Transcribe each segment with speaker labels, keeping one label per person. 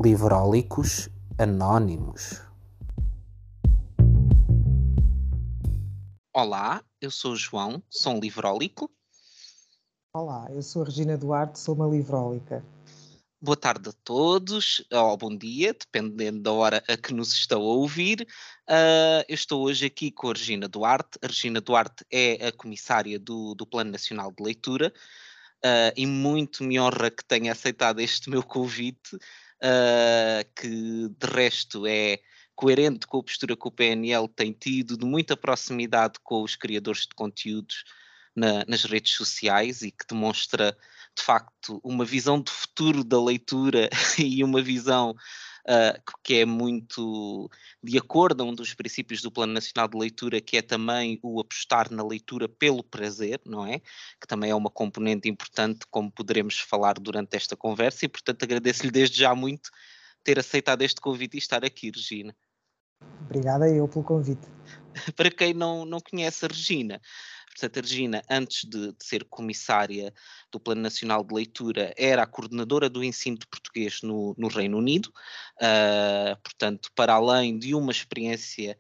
Speaker 1: Livrólicos Anónimos.
Speaker 2: Olá, eu sou o João, sou um livrólico.
Speaker 3: Olá, eu sou a Regina Duarte, sou uma livrólica.
Speaker 2: Boa tarde a todos, ou bom dia, dependendo da hora a que nos estão a ouvir. Eu estou hoje aqui com a Regina Duarte. A Regina Duarte é a comissária do Plano Nacional de Leitura e muito me honra que tenha aceitado este meu convite, que de resto é coerente com a postura que o PNL tem tido de muita proximidade com os criadores de conteúdos nas redes sociais e que demonstra de facto uma visão de futuro da leitura e uma visão que é muito de acordo a um dos princípios do Plano Nacional de Leitura, que é também o apostar na leitura pelo prazer, não é? Que também é uma componente importante, como poderemos falar durante esta conversa, e portanto agradeço-lhe desde já muito ter aceitado este convite e estar aqui, Regina.
Speaker 3: Obrigada eu pelo convite.
Speaker 2: Para quem não conhece a Regina, portanto, a Regina, antes de ser comissária do Plano Nacional de Leitura, era a coordenadora do ensino de português no Reino Unido. Portanto, para além de uma experiência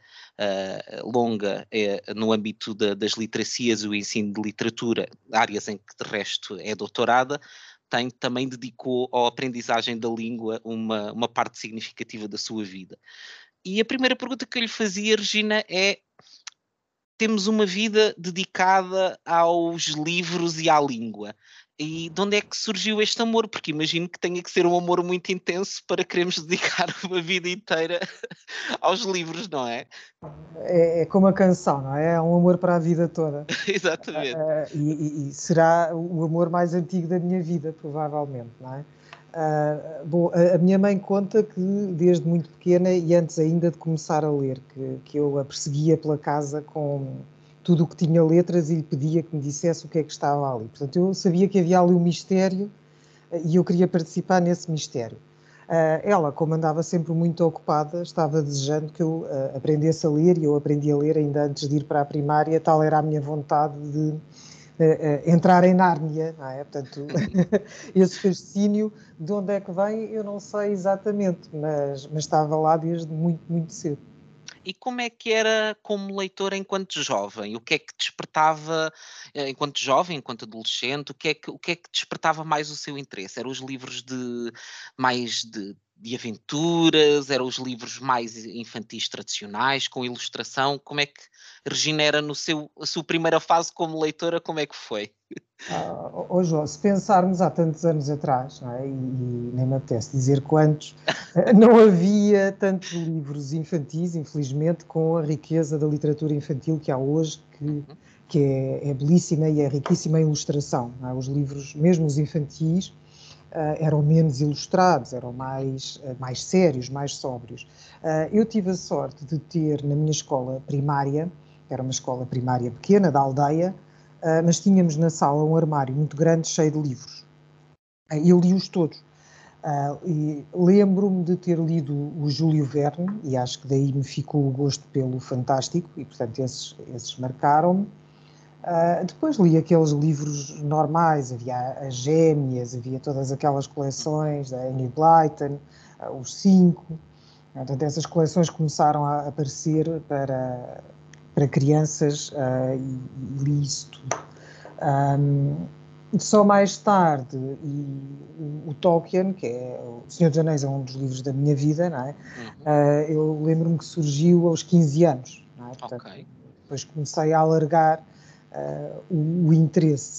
Speaker 2: longa no âmbito das literacias e o ensino de literatura, áreas em que de resto é doutorada, também dedicou à aprendizagem da língua uma parte significativa da sua vida. E a primeira pergunta que eu lhe fazia, Regina, é: temos uma vida dedicada aos livros e à língua. E de onde é que surgiu este amor? Porque imagino que tenha que ser um amor muito intenso para querermos dedicar uma vida inteira aos livros, não é?
Speaker 3: É como a canção, não é? É um amor para a vida toda.
Speaker 2: Exatamente.
Speaker 3: E será o amor mais antigo da minha vida, provavelmente, não é? Bom, a minha mãe conta que desde muito pequena e antes ainda de começar a ler, que eu a perseguia pela casa com tudo o que tinha letras e lhe pedia que me dissesse o que é que estava ali. Portanto, eu sabia que havia ali um mistério e eu queria participar nesse mistério. Ela, como andava sempre muito ocupada, estava desejando que eu aprendesse a ler, e eu aprendi a ler ainda antes de ir para a primária. Tal era a minha vontade de entrar em Nárnia, não é? Portanto, esse fascínio, de onde é que vem, eu não sei exatamente, mas estava lá desde muito, muito cedo.
Speaker 2: E como é que era como leitor enquanto jovem? O que é que despertava, enquanto jovem, enquanto adolescente, o que é que despertava mais o seu interesse? Eram os livros mais de aventuras? Eram os livros mais infantis tradicionais, com ilustração? Como é que Regina era a sua primeira fase como leitora, como é que foi?
Speaker 3: João, se pensarmos há tantos anos atrás, não é? E nem me apetece dizer quantos, não havia tantos livros infantis, infelizmente, com a riqueza da literatura infantil que há hoje, que é belíssima e é riquíssima em ilustração. Não é? Os livros, mesmo os infantis, eram menos ilustrados, eram mais sérios, mais sóbrios. Eu tive a sorte de ter na minha escola primária, era uma escola primária pequena, da aldeia, mas tínhamos na sala um armário muito grande, cheio de livros. Eu li-os todos. E lembro-me de ter lido o Júlio Verne, e acho que daí me ficou o gosto pelo fantástico, e portanto esses marcaram-me. Depois li aqueles livros normais, havia as Gêmeas, havia todas aquelas coleções da Enid Blyton, os Cinco. Portanto, essas coleções começaram a aparecer para crianças, e li isso tudo. Só mais tarde, e o Tolkien, que é o Senhor dos Anéis, é um dos livros da minha vida, não é? Eu lembro-me que surgiu aos 15 anos, não é? Portanto,
Speaker 2: Ok.
Speaker 3: depois comecei a alargar o interesse.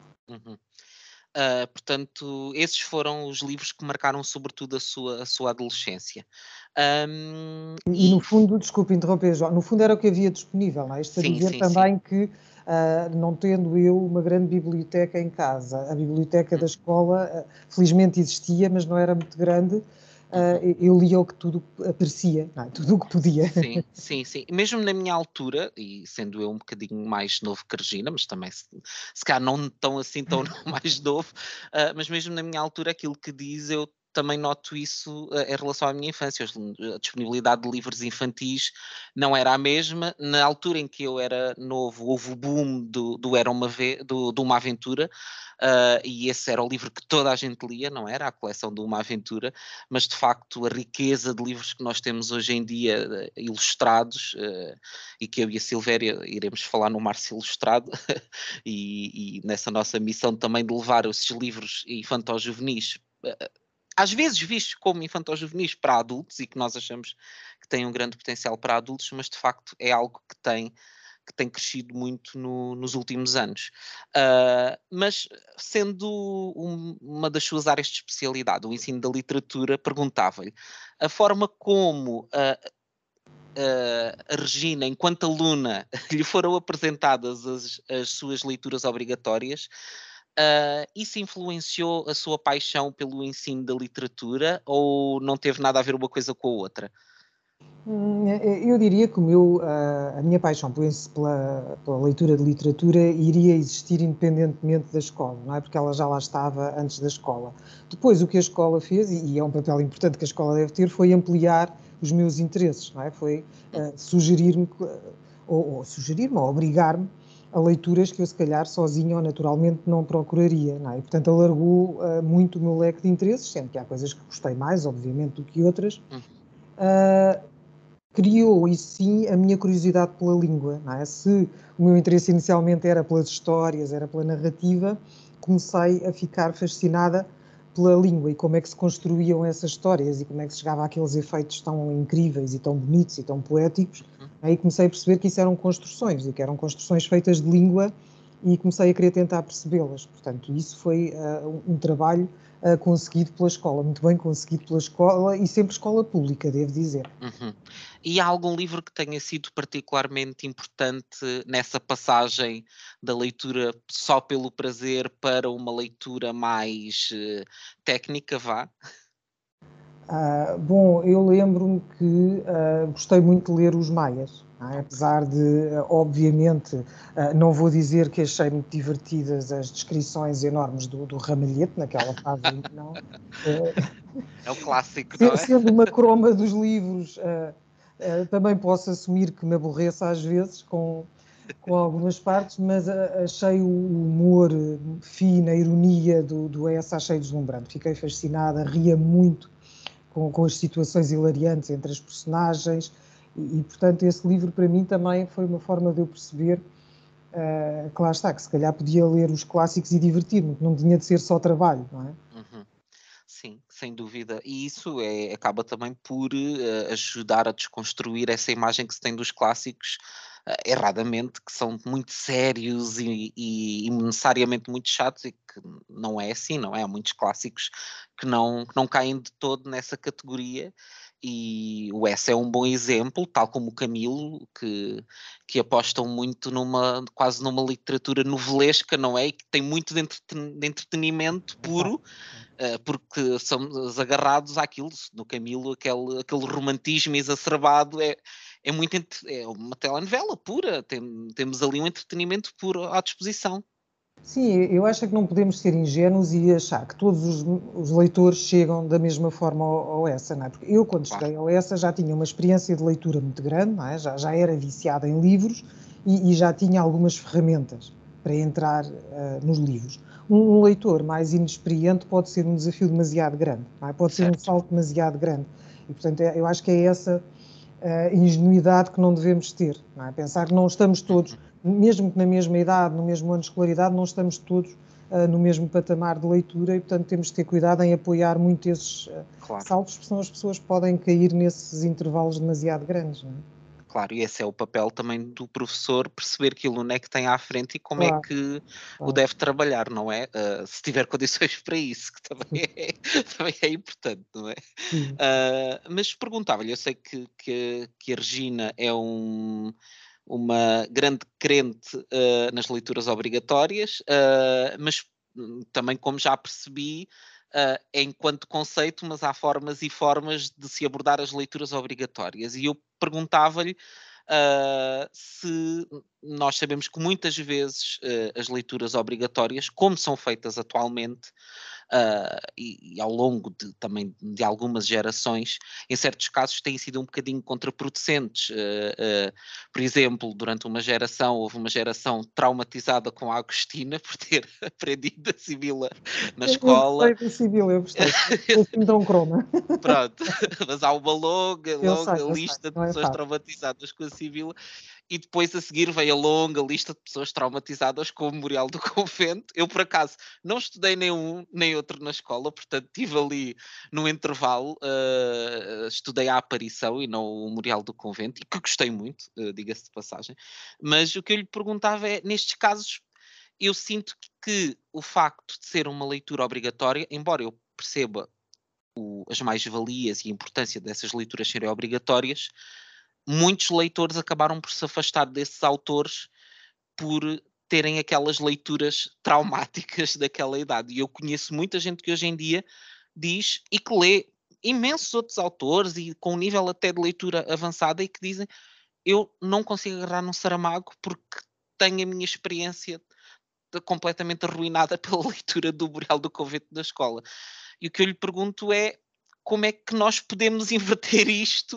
Speaker 2: Portanto, esses foram os livros que marcaram sobretudo a sua adolescência.
Speaker 3: E no fundo, desculpe interromper, João, no fundo era o que havia disponível, não é? Isto para
Speaker 2: Sim,
Speaker 3: dizer
Speaker 2: sim, sim.
Speaker 3: também que, não tendo eu uma grande biblioteca em casa, a biblioteca da escola felizmente existia, mas não era muito grande, eu lia o que tudo aparecia, não é? Tudo o que podia.
Speaker 2: Sim, sim, sim. Mesmo na minha altura, e sendo eu um bocadinho mais novo que a Regina, mas também se calhar não tão assim tão mais novo, mas mesmo na minha altura aquilo que diz, eu também noto isso em relação à minha infância. A disponibilidade de livros infantis não era a mesma. Na altura em que eu era novo, houve o boom do Era do Uma Aventura, e esse era o livro que toda a gente lia, não era? A coleção do Uma Aventura, mas de facto a riqueza de livros que nós temos hoje em dia, ilustrados, e que eu e a Silvéria iremos falar no Março Ilustrado, e nessa nossa missão também de levar esses livros infanto-juvenis, às vezes vistos como infanto-juvenis para adultos e que nós achamos que têm um grande potencial para adultos, mas de facto é algo que tem crescido muito nos últimos anos. Mas sendo uma das suas áreas de especialidade, o ensino da literatura, perguntava-lhe a forma como a Regina, enquanto aluna, lhe foram apresentadas as suas leituras obrigatórias. Isso influenciou a sua paixão pelo ensino da literatura ou não teve nada a ver uma coisa com a outra?
Speaker 3: Eu diria que a minha paixão pela leitura de literatura iria existir independentemente da escola, não é? Porque ela já lá estava antes da escola. Depois, o que a escola fez, e é um papel importante que a escola deve ter, foi ampliar os meus interesses, não é? Foi sugerir-me, ou obrigar-me a leituras que eu, se calhar, sozinho ou naturalmente não procuraria, não é? E, portanto, alargou muito o meu leque de interesses, sendo que há coisas que gostei mais, obviamente, do que outras. Criou, e sim, a minha curiosidade pela língua, não é? Se o meu interesse inicialmente era pelas histórias, era pela narrativa, comecei a ficar fascinada pela língua e como é que se construíam essas histórias e como é que se chegava àqueles efeitos tão incríveis e tão bonitos e tão poéticos. Aí comecei a perceber que isso eram construções e que eram construções feitas de língua e comecei a querer tentar percebê-las. Portanto, isso foi um trabalho conseguido pela escola, muito bem conseguido pela escola e sempre escola pública, devo dizer.
Speaker 2: Uhum. E há algum livro que tenha sido particularmente importante nessa passagem da leitura só pelo prazer para uma leitura mais técnica, vá?
Speaker 3: Bom, eu lembro-me que gostei muito de ler os Maias, não é? Apesar de, obviamente, não vou dizer que achei muito divertidas as descrições enormes do ramalhete, naquela fase ainda não.
Speaker 2: É o clássico, não é?
Speaker 3: Sendo uma croma dos livros, também posso assumir que me aborreça às vezes com algumas partes, mas achei o humor fino, a ironia do S, achei deslumbrante. Fiquei fascinada, ria muito com as situações hilariantes entre as personagens portanto, esse livro para mim também foi uma forma de eu perceber que lá está, que se calhar podia ler os clássicos e divertir-me, que não tinha de ser só trabalho, não é?
Speaker 2: Uhum. Sim, sem dúvida. E isso acaba também por ajudar a desconstruir essa imagem que se tem dos clássicos, erradamente, que são muito sérios e necessariamente muito chatos, e que não é assim, não é? Há muitos clássicos que não caem de todo nessa categoria. E o S é um bom exemplo, tal como o Camilo, que apostam muito quase numa literatura novelesca, não é? E que tem muito de entretenimento puro, porque somos agarrados àquilo. No Camilo, aquele romantismo exacerbado é muito é uma telenovela pura. Temos ali um entretenimento puro à disposição.
Speaker 3: Sim, eu acho que não podemos ser ingênuos e achar que todos os leitores chegam da mesma forma ao Essa, não é? Porque eu, quando
Speaker 2: Claro.
Speaker 3: cheguei ao Essa, já tinha uma experiência de leitura muito grande, não é? Já era viciada em livros e já tinha algumas ferramentas para entrar nos livros. Um leitor mais inexperiente pode ser um desafio demasiado grande, não é? Pode ser um
Speaker 2: Certo.
Speaker 3: salto demasiado grande. E, portanto, eu acho que é essa ingenuidade que não devemos ter, não é? Pensar que não estamos todos, mesmo que na mesma idade, no mesmo ano de escolaridade, não estamos todos no mesmo patamar de leitura e, portanto, temos de ter cuidado em apoiar muito esses
Speaker 2: Claro.
Speaker 3: saltos, porque senão as pessoas podem cair nesses intervalos demasiado grandes, não é?
Speaker 2: Claro, e esse é o papel também do professor, perceber que aluno é que tem à frente e como é
Speaker 3: Claro,
Speaker 2: que o
Speaker 3: claro.
Speaker 2: deve trabalhar, não é? Se tiver condições para isso, que também também é importante, não é?
Speaker 3: Sim.
Speaker 2: Mas perguntava-lhe, eu sei que a Regina é uma grande crente nas leituras obrigatórias, mas também, como já percebi, é enquanto conceito, mas há formas e formas de se abordar as leituras obrigatórias. E eu perguntava-lhe se nós sabemos que muitas vezes as leituras obrigatórias, como são feitas atualmente, e ao longo também de algumas gerações, em certos casos têm sido um bocadinho contraproducentes. Por exemplo, durante uma geração, houve uma geração traumatizada com a Agostina por ter aprendido a Sibila na
Speaker 3: Eu
Speaker 2: escola.
Speaker 3: gostei da Sibila, eu gostei. Assim tão croma.
Speaker 2: Pronto, mas há uma longa,
Speaker 3: Eu
Speaker 2: longa
Speaker 3: sei,
Speaker 2: lista de
Speaker 3: não é
Speaker 2: pessoas
Speaker 3: fácil.
Speaker 2: traumatizadas com a Sibila. E depois a seguir veio a longa lista de pessoas traumatizadas com o Memorial do Convento. Eu, por acaso, não estudei nem um nem outro na escola, portanto estive ali no intervalo, estudei a aparição e não o Memorial do Convento, e que gostei muito, diga-se de passagem. Mas o que eu lhe perguntava é, nestes casos, eu sinto que o facto de ser uma leitura obrigatória, embora eu perceba as mais-valias e a importância dessas leituras serem obrigatórias, muitos leitores acabaram por se afastar desses autores por terem aquelas leituras traumáticas daquela idade. E eu conheço muita gente que hoje em dia diz e que lê imensos outros autores e com um nível até de leitura avançada e que dizem: eu não consigo agarrar num Saramago porque tenho a minha experiência completamente arruinada pela leitura do Boreal do Convento da escola. E o que eu lhe pergunto é como é que nós podemos inverter isto?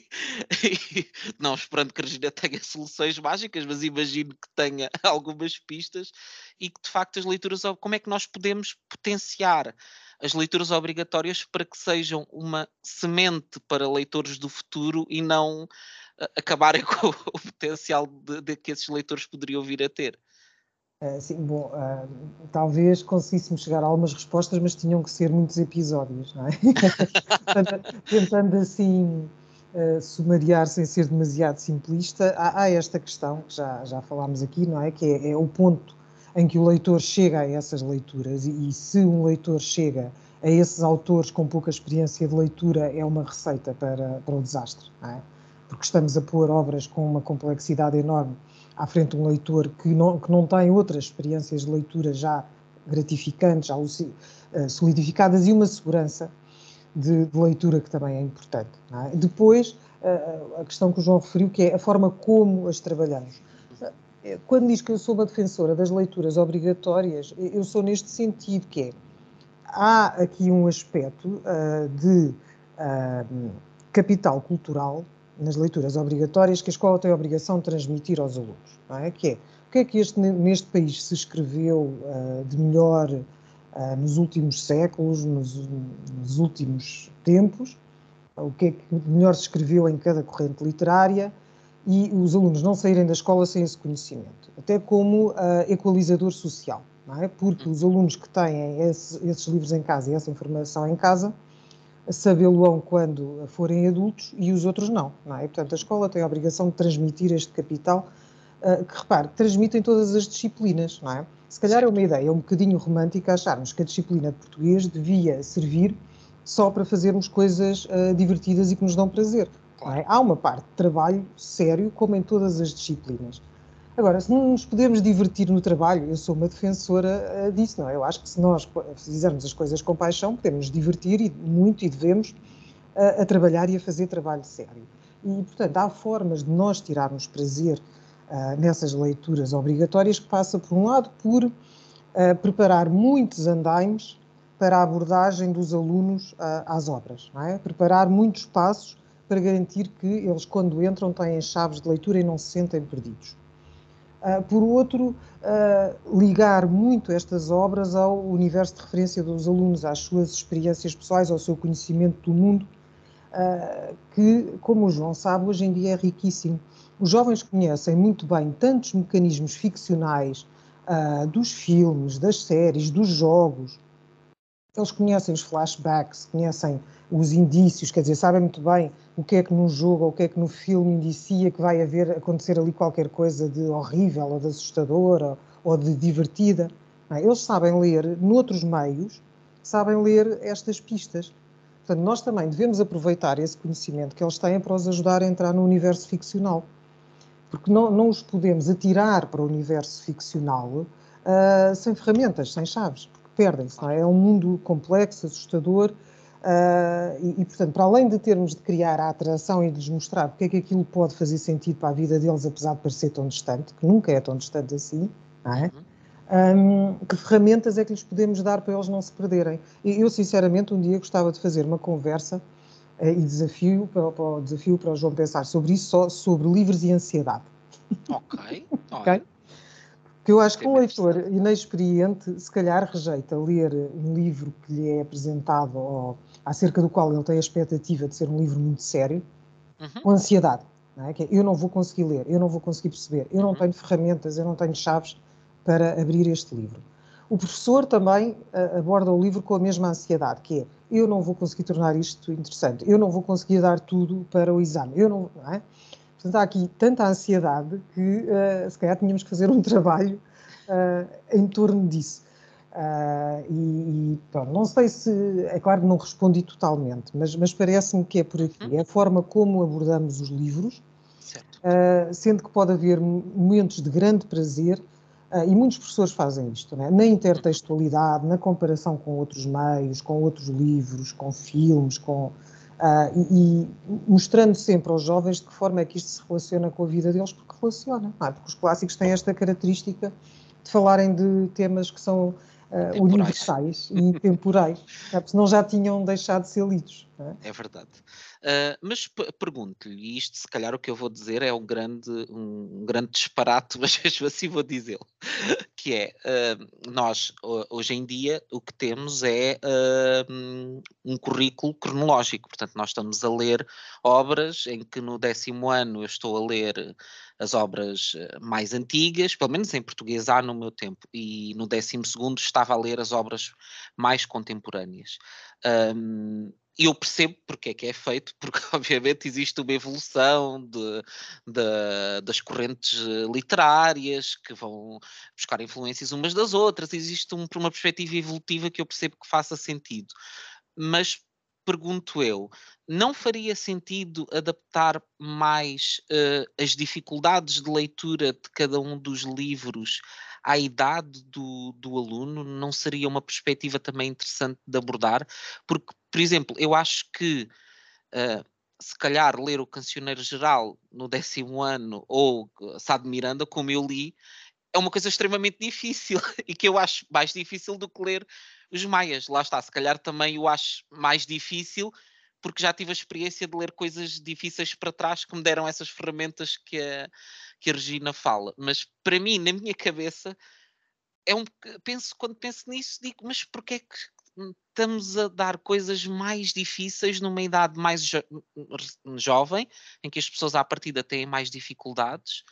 Speaker 2: Não esperando que a Regina tenha soluções mágicas, mas imagino que tenha algumas pistas e que de facto as leituras, como é que nós podemos potenciar as leituras obrigatórias para que sejam uma semente para leitores do futuro e não acabarem com o potencial de que esses leitores poderiam vir a ter.
Speaker 3: Sim, bom, talvez conseguíssemos chegar a algumas respostas, mas tinham que ser muitos episódios, não é? Tentando assim sumariar sem ser demasiado simplista, há esta questão que já falámos aqui, não é? Que é o ponto em que o leitor chega a essas leituras e se um leitor chega a esses autores com pouca experiência de leitura é uma receita para o desastre, não é? Porque estamos a pôr obras com uma complexidade enorme à frente de um leitor que não tem outras experiências de leitura já gratificantes, já solidificadas e uma segurança de leitura que também é importante. Não é? Depois, a questão que o João referiu, que é a forma como as trabalhamos. Quando diz que eu sou uma defensora das leituras obrigatórias, eu sou neste sentido, que é, há aqui um aspecto de capital cultural nas leituras obrigatórias que a escola tem a obrigação de transmitir aos alunos, não é? Que é o que é que neste país se escreveu de melhor nos últimos séculos, nos últimos tempos, o que é que melhor se escreveu em cada corrente literária e os alunos não saírem da escola sem esse conhecimento, até como equalizador social, não é? Porque os alunos que têm esses livros em casa e essa informação em casa sabê-lo-ão quando forem adultos e os outros não é? Portanto, a escola tem a obrigação de transmitir este capital que, repare, transmitem todas as disciplinas, não é? Se calhar é uma ideia um bocadinho romântica acharmos que a disciplina de português devia servir só para fazermos coisas divertidas e que nos dão prazer. Claro. Não é? Há uma parte de trabalho sério, como em todas as disciplinas. Agora, se não nos podemos divertir no trabalho, eu sou uma defensora disso, não é? Eu acho que se nós fizermos as coisas com paixão, podemos nos divertir muito e devemos a trabalhar e a fazer trabalho sério. E, portanto, há formas de nós tirarmos prazer nessas leituras obrigatórias que passa, por um lado, por preparar muitos andaimes para a abordagem dos alunos às obras, não é? Preparar muitos passos para garantir que eles, quando entram, têm chaves de leitura e não se sentem perdidos. Por outro, ligar muito estas obras ao universo de referência dos alunos, às suas experiências pessoais, ao seu conhecimento do mundo, que, como o João sabe, hoje em dia é riquíssimo. Os jovens conhecem muito bem tantos mecanismos ficcionais dos filmes, das séries, dos jogos. Eles conhecem os flashbacks, conhecem os indícios, quer dizer, sabem muito bem o que é que num jogo ou o que é que no filme indicia que vai acontecer ali qualquer coisa de horrível ou de assustadora ou de divertida. Eles sabem ler, noutros meios, sabem ler estas pistas. Portanto, nós também devemos aproveitar esse conhecimento que eles têm para os ajudar a entrar no universo ficcional. Porque não os podemos atirar para o universo ficcional sem ferramentas, sem chaves, porque perdem-se, não é? É um mundo complexo, assustador, Portanto, para além de termos de criar a atração e de lhes mostrar porque é que aquilo pode fazer sentido para a vida deles, apesar de parecer tão distante, que nunca é tão distante assim, não é? Que ferramentas é que lhes podemos dar para eles não se perderem? Eu, sinceramente, um dia gostava de fazer uma conversa e desafio para o João pensar sobre isso, só sobre livros e ansiedade.
Speaker 2: Ok,
Speaker 3: Ok? Porque eu acho que um leitor
Speaker 2: interessante.
Speaker 3: inexperiente, se calhar, rejeita ler um livro que lhe é apresentado ou acerca do qual ele tem a expectativa de ser um livro muito sério, com ansiedade. Não é? Que é, eu não vou conseguir ler, eu não vou conseguir perceber, eu não tenho ferramentas, eu não tenho chaves para abrir este livro. O professor também aborda o livro com a mesma ansiedade, que é, eu não vou conseguir tornar isto interessante, eu não vou conseguir dar tudo para o exame, não é? Portanto, há aqui tanta ansiedade que se calhar tínhamos que fazer um trabalho em torno disso. Pronto, não sei se, é claro que não respondi totalmente, mas parece-me que é por aqui. É a forma como abordamos os livros,
Speaker 2: Certo.
Speaker 3: sendo que pode haver momentos de grande prazer, e muitos professores fazem isto, não é? Na intertextualidade, na comparação com outros meios, com outros livros, com filmes, e mostrando sempre aos jovens de que forma é que isto se relaciona com a vida deles, porque relaciona, não é? Porque os clássicos têm esta característica de falarem de temas que são universais e temporais, porque senão já tinham deixado de ser lidos. Não é?
Speaker 2: É verdade. Mas pergunto-lhe, e isto se calhar o que eu vou dizer é um grande disparate, mas mesmo assim vou dizê-lo, que é, nós hoje em dia o que temos é um currículo cronológico, portanto nós estamos a ler obras em que no 10º ano eu estou a ler as obras mais antigas, pelo menos em português há no meu tempo, e no 12º estava a ler as obras mais contemporâneas. Eu percebo porque é feito, porque obviamente existe uma evolução das correntes literárias que vão buscar influências umas das outras, existe uma perspectiva evolutiva que eu percebo que faça sentido. Mas pergunto eu, não faria sentido adaptar mais as dificuldades de leitura de cada um dos livros à idade do aluno? Não seria uma perspectiva também interessante de abordar? Porque, por exemplo, eu acho que se calhar ler o Cancioneiro Geral no 10º ano ou Sá de Miranda, como eu li, é uma coisa extremamente difícil e que eu acho mais difícil do que ler os Maias. Lá está, se calhar também o acho mais difícil porque já tive a experiência de ler coisas difíceis para trás que me deram essas ferramentas que a Regina fala. Mas para mim, na minha cabeça, quando penso nisso, digo, mas porquê é que estamos a dar coisas mais difíceis numa idade mais jovem, em que as pessoas à partida têm mais dificuldades,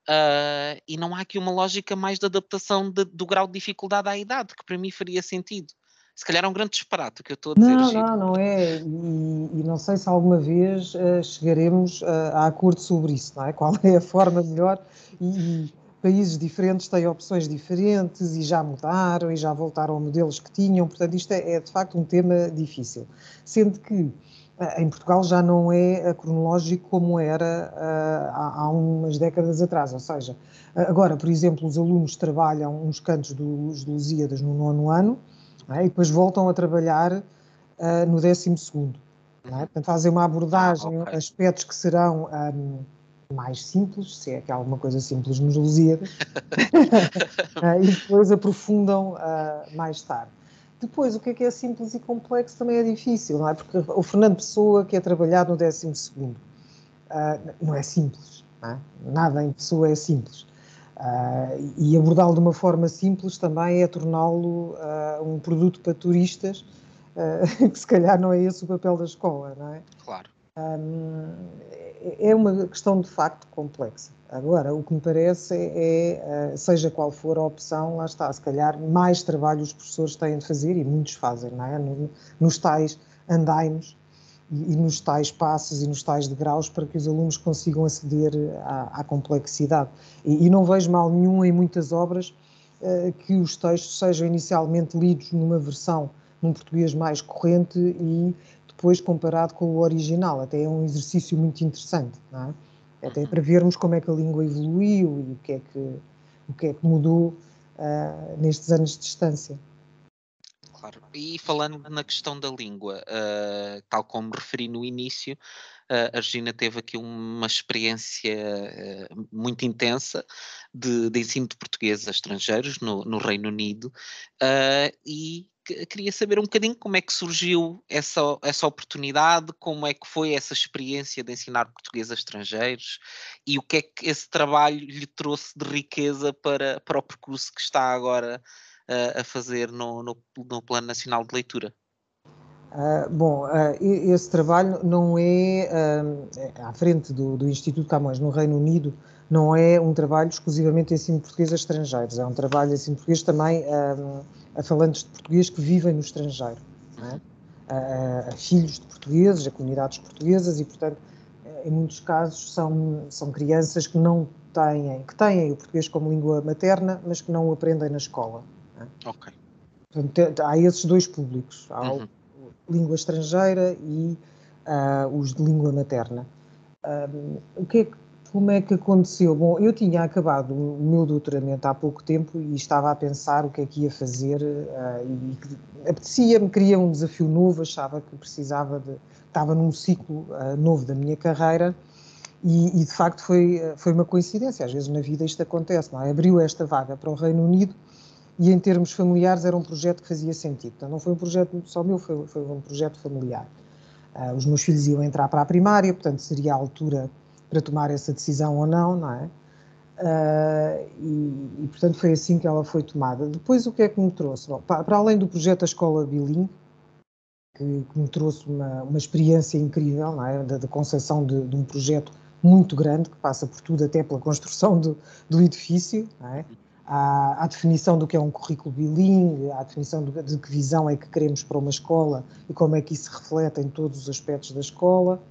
Speaker 2: e não há aqui uma lógica mais de adaptação do grau de dificuldade à idade, que para mim faria sentido. Se calhar é um grande disparate o que eu estou a dizer,
Speaker 3: Não,
Speaker 2: Giro.
Speaker 3: não é. E não sei se alguma vez chegaremos a acordo sobre isso, não é? Qual é a forma melhor? E países diferentes têm opções diferentes e já mudaram e já voltaram a modelos que tinham. Portanto, isto é de facto um tema difícil. Sendo que em Portugal já não é cronológico como era há umas décadas atrás. Ou seja, agora, por exemplo, os alunos trabalham uns cantos dos Lusíadas no 9º ano, não é? E depois voltam a trabalhar no 12º. Não é? Portanto, fazer uma abordagem,
Speaker 2: Ok.
Speaker 3: aspectos que serão mais simples, se é que há alguma coisa simples nos Lusíadas, e depois aprofundam mais tarde. Depois, o que é simples e complexo também é difícil, não é? Porque o Fernando Pessoa, que é trabalhado no 12º, não é simples, não é? Nada em Pessoa é simples. E abordá-lo de uma forma simples também é torná-lo um produto para turistas, que se calhar não é esse o papel da escola, não é?
Speaker 2: Claro.
Speaker 3: É uma questão de facto complexa. Agora, o que me parece seja qual for a opção, lá está, se calhar mais trabalho os professores têm de fazer, e muitos fazem, não é? Nos tais andaimes e nos tais passos e nos tais degraus para que os alunos consigam aceder à complexidade. E não vejo mal nenhum em muitas obras que os textos sejam inicialmente lidos num português mais corrente e depois comparado com o original. Até é um exercício muito interessante, não é? Até para vermos como é que a língua evoluiu e o que é que mudou nestes anos de distância.
Speaker 2: Claro. E falando na questão da língua, tal como referi no início, a Regina teve aqui uma experiência muito intensa de ensino de português a estrangeiros no Reino Unido, e queria saber um bocadinho como é que surgiu essa oportunidade, como é que foi essa experiência de ensinar português a estrangeiros e o que é que esse trabalho lhe trouxe de riqueza para o percurso que está agora a fazer no Plano Nacional de Leitura.
Speaker 3: Bom, esse trabalho não é à frente do Instituto Camões, no Reino Unido, não é um trabalho exclusivamente de ensino de português a estrangeiros, é um trabalho de ensino de português também a falantes de português que vivem no estrangeiro, não é? A filhos de portugueses, a comunidades portuguesas e, portanto, em muitos casos são crianças que têm o português como língua materna, mas que não o aprendem na escola. Não é?
Speaker 2: Ok.
Speaker 3: Portanto, há esses dois públicos, há o
Speaker 2: Uhum.
Speaker 3: língua estrangeira e os de língua materna. Como é que aconteceu? Bom, eu tinha acabado o meu doutoramento há pouco tempo e estava a pensar o que é que ia fazer e apetecia-me, queria um desafio novo, achava que estava num ciclo novo da minha carreira e de facto foi uma coincidência, às vezes na vida isto acontece, não é? Abriu esta vaga para o Reino Unido e em termos familiares era um projeto que fazia sentido. Então não foi um projeto só meu, foi um projeto familiar. Os meus filhos iam entrar para a primária, portanto seria a altura para tomar essa decisão ou não, não é? Portanto foi assim que ela foi tomada. Depois o que é que me trouxe? Bom, para além do projeto da Escola Bilingue, que me trouxe uma experiência incrível, não é? Da concepção de um projeto muito grande, que passa por tudo, até pela construção do edifício, não é? À definição do que é um currículo bilingue, à definição de que visão é que queremos para uma escola e como é que isso se reflete em todos os aspectos da escola.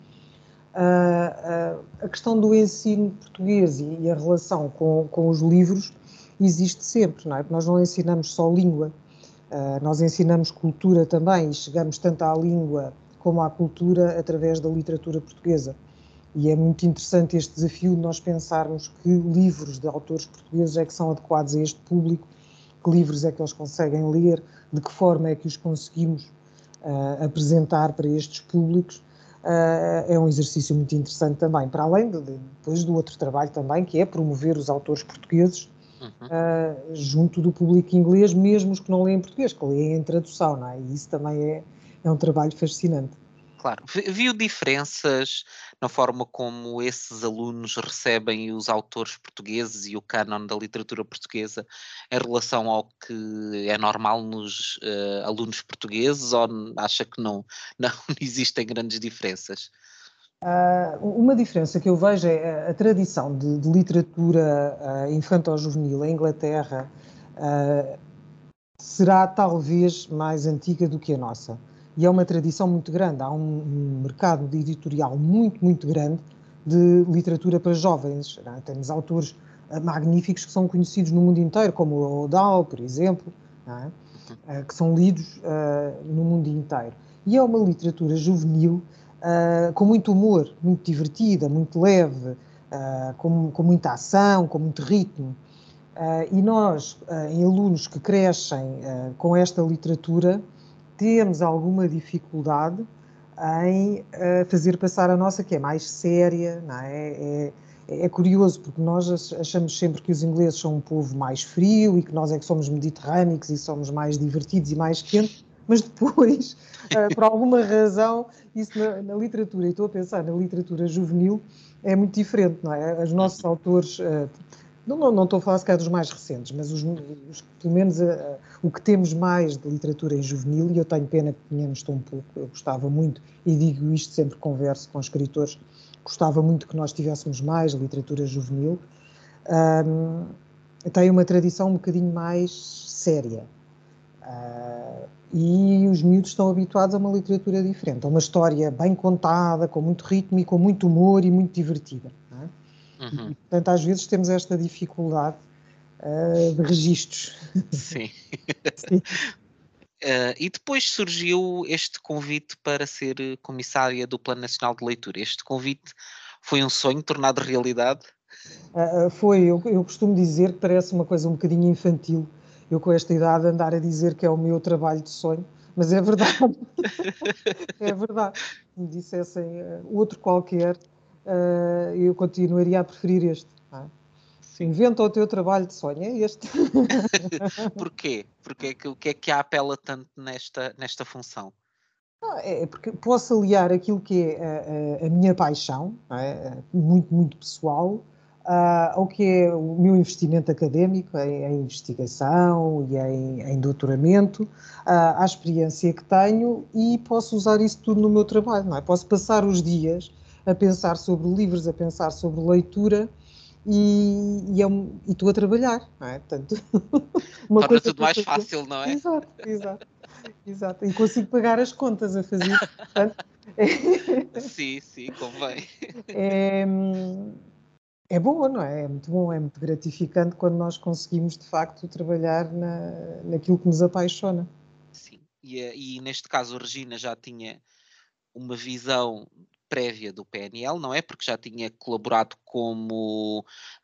Speaker 3: A questão do ensino português e a relação com os livros existe sempre, não é? Porque nós não ensinamos só língua, nós ensinamos cultura também e chegamos tanto à língua como à cultura através da literatura portuguesa. E é muito interessante este desafio de nós pensarmos que livros de autores portugueses é que são adequados a este público, que livros é que eles conseguem ler, de que forma é que os conseguimos apresentar para estes públicos. É um exercício muito interessante também, para além depois do outro trabalho também, que é promover os autores portugueses
Speaker 2: Uhum.
Speaker 3: junto do público inglês, mesmo os que não leem português, que leem em tradução, não é? E isso também é um trabalho fascinante.
Speaker 2: Claro. Viu diferenças na forma como esses alunos recebem os autores portugueses e o cânon da literatura portuguesa em relação ao que é normal nos alunos portugueses, ou acha que não existem grandes diferenças?
Speaker 3: Uma diferença que eu vejo é a tradição de literatura infanto-juvenil em Inglaterra será talvez mais antiga do que a nossa. E é uma tradição muito grande. Há um mercado de editorial muito, muito grande de literatura para jovens. Não é? Temos autores magníficos que são conhecidos no mundo inteiro, como o Roald Dahl, por exemplo, não é?
Speaker 2: Uhum.
Speaker 3: Que são lidos no mundo inteiro. E é uma literatura juvenil com muito humor, muito divertida, muito leve, com muita ação, com muito ritmo. E nós, em alunos que crescem com esta literatura, temos alguma dificuldade em fazer passar a nossa, que é mais séria, não é? É curioso, porque nós achamos sempre que os ingleses são um povo mais frio e que nós é que somos mediterrâneos e somos mais divertidos e mais quentes, mas depois, por alguma razão, isso na literatura, e estou a pensar na literatura juvenil, é muito diferente, não é? Os nossos
Speaker 2: Uhum.
Speaker 3: autores não estou a falar sequer dos mais recentes, mas pelo menos o que temos mais de literatura em juvenil, e eu tenho pena que tenhamos tão pouco, eu gostava muito, e digo isto sempre que converso com escritores, gostava muito que nós tivéssemos mais literatura juvenil, tem uma tradição um bocadinho mais séria. E os miúdos estão habituados a uma literatura diferente, a uma história bem contada, com muito ritmo e com muito humor e muito divertida. Não é?
Speaker 2: Uhum.
Speaker 3: Portanto, às vezes temos esta dificuldade de registros.
Speaker 2: Sim.
Speaker 3: Sim.
Speaker 2: E depois surgiu este convite para ser comissária do Plano Nacional de Leitura. Este convite foi um sonho tornado realidade?
Speaker 3: Eu costumo dizer que parece uma coisa um bocadinho infantil. eu com esta idade andar a dizer que é o meu trabalho de sonho, mas é verdade, é verdade. Se me dissessem outro qualquer, eu continuaria a preferir este. Não é?
Speaker 2: Sim.
Speaker 3: Inventa o teu trabalho de sonho, é este.
Speaker 2: Porquê? O que é que a apela tanto nesta função?
Speaker 3: É porque posso aliar aquilo que é a minha paixão, não é? Muito, muito pessoal, ao que é o meu investimento académico em investigação e em doutoramento, à experiência que tenho, e posso usar isso tudo no meu trabalho. Não é? Posso passar os dias a pensar sobre livros, a pensar sobre leitura, e estou a trabalhar. Não é? Portanto, uma
Speaker 2: Torna
Speaker 3: coisa
Speaker 2: tudo
Speaker 3: que eu
Speaker 2: mais
Speaker 3: fazia.
Speaker 2: fácil, não é?
Speaker 3: Exato, exato. Exato, e consigo pagar as contas a fazer. Portanto,
Speaker 2: Sim, sim, convém.
Speaker 3: é, é boa, não é? É muito bom, é muito gratificante quando nós conseguimos de facto trabalhar naquilo que nos apaixona.
Speaker 2: Sim. E neste caso a Regina já tinha uma visão prévia do PNL, não é? Porque já tinha colaborado como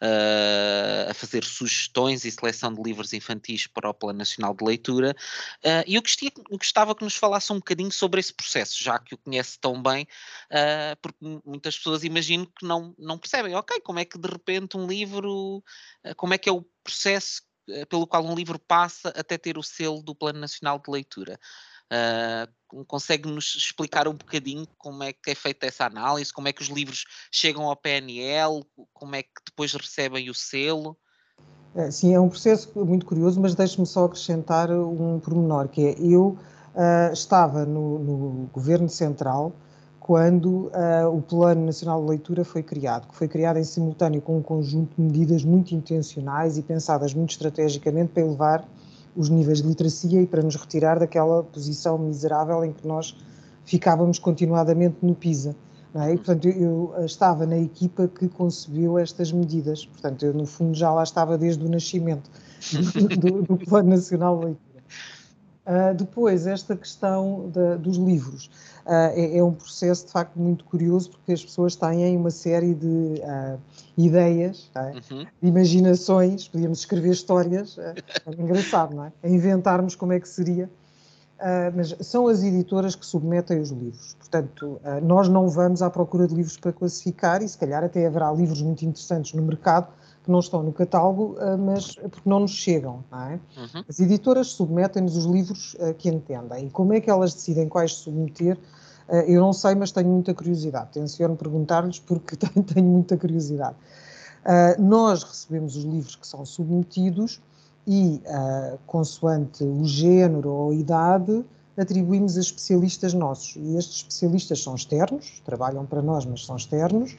Speaker 2: a fazer sugestões e seleção de livros infantis para o Plano Nacional de Leitura. E eu gostava que nos falasse um bocadinho sobre esse processo, já que o conhece tão bem, porque muitas pessoas imagino que não percebem, ok, como é que de repente um livro, como é que é o processo pelo qual um livro passa até ter o selo do Plano Nacional de Leitura. Consegue-nos explicar um bocadinho como é que é feita essa análise, como é que os livros chegam ao PNL, como é que depois recebem o selo?
Speaker 3: Sim, é um processo muito curioso, mas deixe-me só acrescentar um pormenor, que é, eu estava no Governo Central quando o Plano Nacional de Leitura foi criado, que foi criado em simultâneo com um conjunto de medidas muito intencionais e pensadas muito estrategicamente para elevar os níveis de literacia e para nos retirar daquela posição miserável em que nós ficávamos continuadamente no PISA. Não é? E, portanto, eu estava na equipa que concebeu estas medidas. Portanto, eu, no fundo, já lá estava desde o nascimento do Plano Nacional de Leitura. Depois, esta questão dos livros é um processo, de facto, muito curioso, porque as pessoas têm uma série de ideias,
Speaker 2: Uhum.
Speaker 3: de imaginações, podíamos escrever histórias, é engraçado, não é? A inventarmos como é que seria. Mas são as editoras que submetem os livros. Portanto, nós não vamos à procura de livros para classificar e se calhar até haverá livros muito interessantes no mercado que não estão no catálogo, mas porque não nos chegam, não é?
Speaker 2: Uhum.
Speaker 3: As editoras submetem-nos os livros que entendem. E como é que elas decidem quais submeter? Eu não sei, mas tenho muita curiosidade. Tenciono perguntar-lhes porque tenho muita curiosidade. Nós recebemos os livros que são submetidos e, consoante o género ou a idade, atribuímos a especialistas nossos. E estes especialistas são externos, trabalham para nós, mas são externos,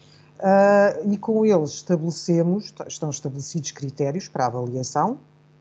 Speaker 3: e com eles estão estabelecidos critérios para avaliação,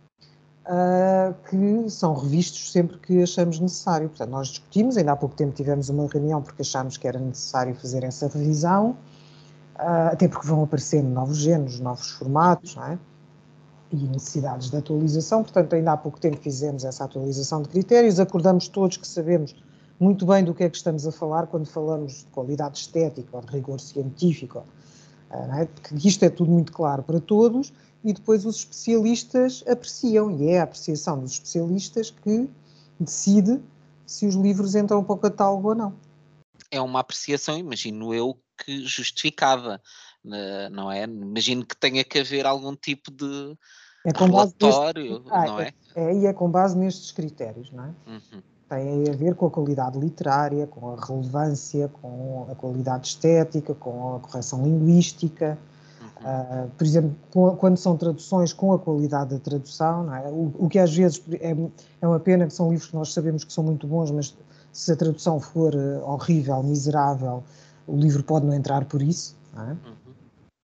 Speaker 3: que são revistos sempre que achamos necessário. Portanto, nós discutimos, ainda há pouco tempo tivemos uma reunião porque achámos que era necessário fazer essa revisão, até porque vão aparecendo novos géneros, novos formatos, não é? E necessidades de atualização, portanto, ainda há pouco tempo fizemos essa atualização de critérios, acordamos todos que sabemos muito bem do que é que estamos a falar quando falamos de qualidade estética ou de rigor científico, não é? Porque isto é tudo muito claro para todos e depois os especialistas apreciam, e é a apreciação dos especialistas que decide se os livros entram para o catálogo ou não.
Speaker 2: É uma apreciação, imagino eu, que justificada, não é? Imagino que tenha que haver algum tipo de
Speaker 3: É com base nestes,
Speaker 2: relatório, não é?
Speaker 3: e é com base nestes critérios, não é?
Speaker 2: Uhum.
Speaker 3: Tem a ver com a qualidade literária, com a relevância, com a qualidade estética, com a correção linguística.
Speaker 2: Uhum.
Speaker 3: Por exemplo, quando são traduções, com a qualidade da tradução. Não é? O que às vezes é uma pena, que são livros que nós sabemos que são muito bons, mas se a tradução for horrível, miserável, o livro pode não entrar por isso. Não é?
Speaker 2: Uhum.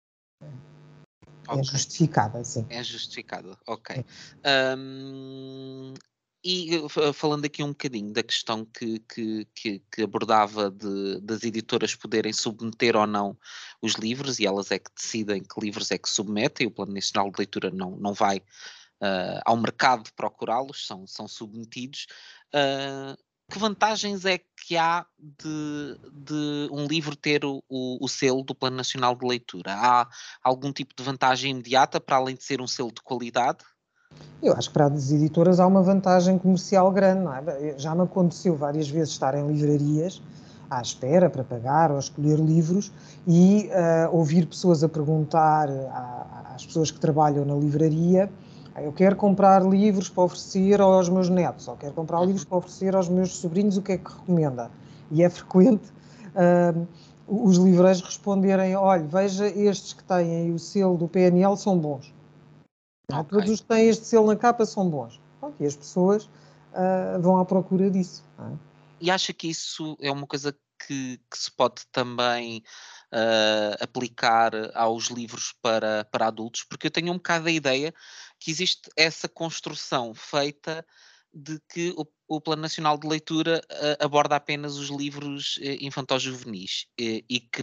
Speaker 3: É
Speaker 2: Ok.
Speaker 3: justificada, sim.
Speaker 2: É justificado, ok. E falando aqui um bocadinho da questão que abordava das editoras poderem submeter ou não os livros, e elas é que decidem que livros é que submetem, o Plano Nacional de Leitura não vai ao mercado procurá-los, são submetidos. Ah, que vantagens é que há de um livro ter o selo do Plano Nacional de Leitura? Há algum tipo de vantagem imediata para além de ser um selo de qualidade?
Speaker 3: Eu acho que para as editoras há uma vantagem comercial grande, não é? Já me aconteceu várias vezes estar em livrarias à espera para pagar ou escolher livros e ouvir pessoas a perguntar às pessoas que trabalham na livraria: eu quero comprar livros para oferecer aos meus netos, ou quero comprar livros para oferecer aos meus sobrinhos, o que é que recomenda? E é frequente os livreiros responderem: olha, veja, estes que têm o selo do PNL são bons.
Speaker 2: Ok.
Speaker 3: Todos os que têm este selo na capa são bons. E as pessoas vão à procura disso.
Speaker 2: E acha que isso é uma coisa que se pode também aplicar aos livros para adultos? Porque eu tenho um bocado a ideia que existe essa construção feita de que o Plano Nacional de Leitura aborda apenas os livros infanto-juvenis e que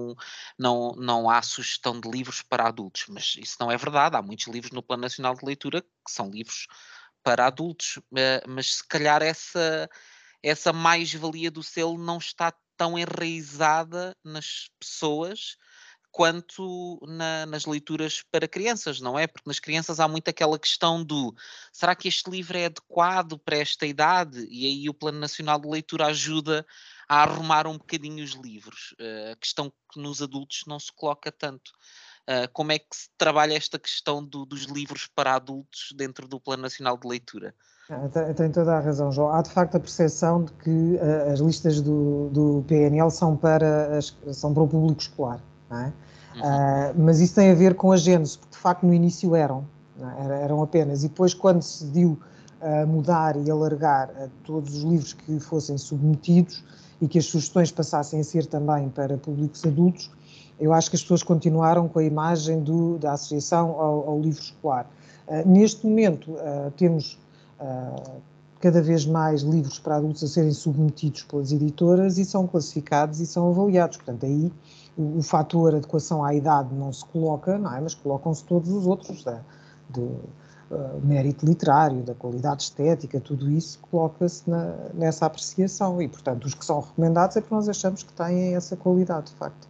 Speaker 2: não há sugestão de livros para adultos. Mas isso não é verdade. Há muitos livros no Plano Nacional de Leitura que são livros para adultos, mas se calhar essa mais-valia do selo não está tão enraizada nas pessoas quanto nas leituras para crianças, não é? Porque nas crianças há muito aquela questão do será que este livro é adequado para esta idade? E aí o Plano Nacional de Leitura ajuda a arrumar um bocadinho os livros. A questão que nos adultos não se coloca tanto. Como é que se trabalha esta questão dos livros para adultos dentro do Plano Nacional de Leitura?
Speaker 3: Tem toda a razão, João. Há de facto a percepção de que as listas do PNL são são para o público escolar, não é?
Speaker 2: Uhum.
Speaker 3: Mas isso tem a ver com a gênese, porque de facto no início eram, não é? Eram apenas. E depois, quando se decidiu mudar e alargar a todos os livros que fossem submetidos e que as sugestões passassem a ser também para públicos adultos, eu acho que as pessoas continuaram com a imagem da associação ao livro escolar. Neste momento, temos cada vez mais livros para adultos a serem submetidos pelas editoras e são classificados e são avaliados. Portanto, aí o fator adequação à idade não se coloca, não é? Mas colocam-se todos os outros, do mérito literário, da qualidade estética, tudo isso coloca-se nessa apreciação. E, portanto, os que são recomendados é porque nós achamos que têm essa qualidade, de facto.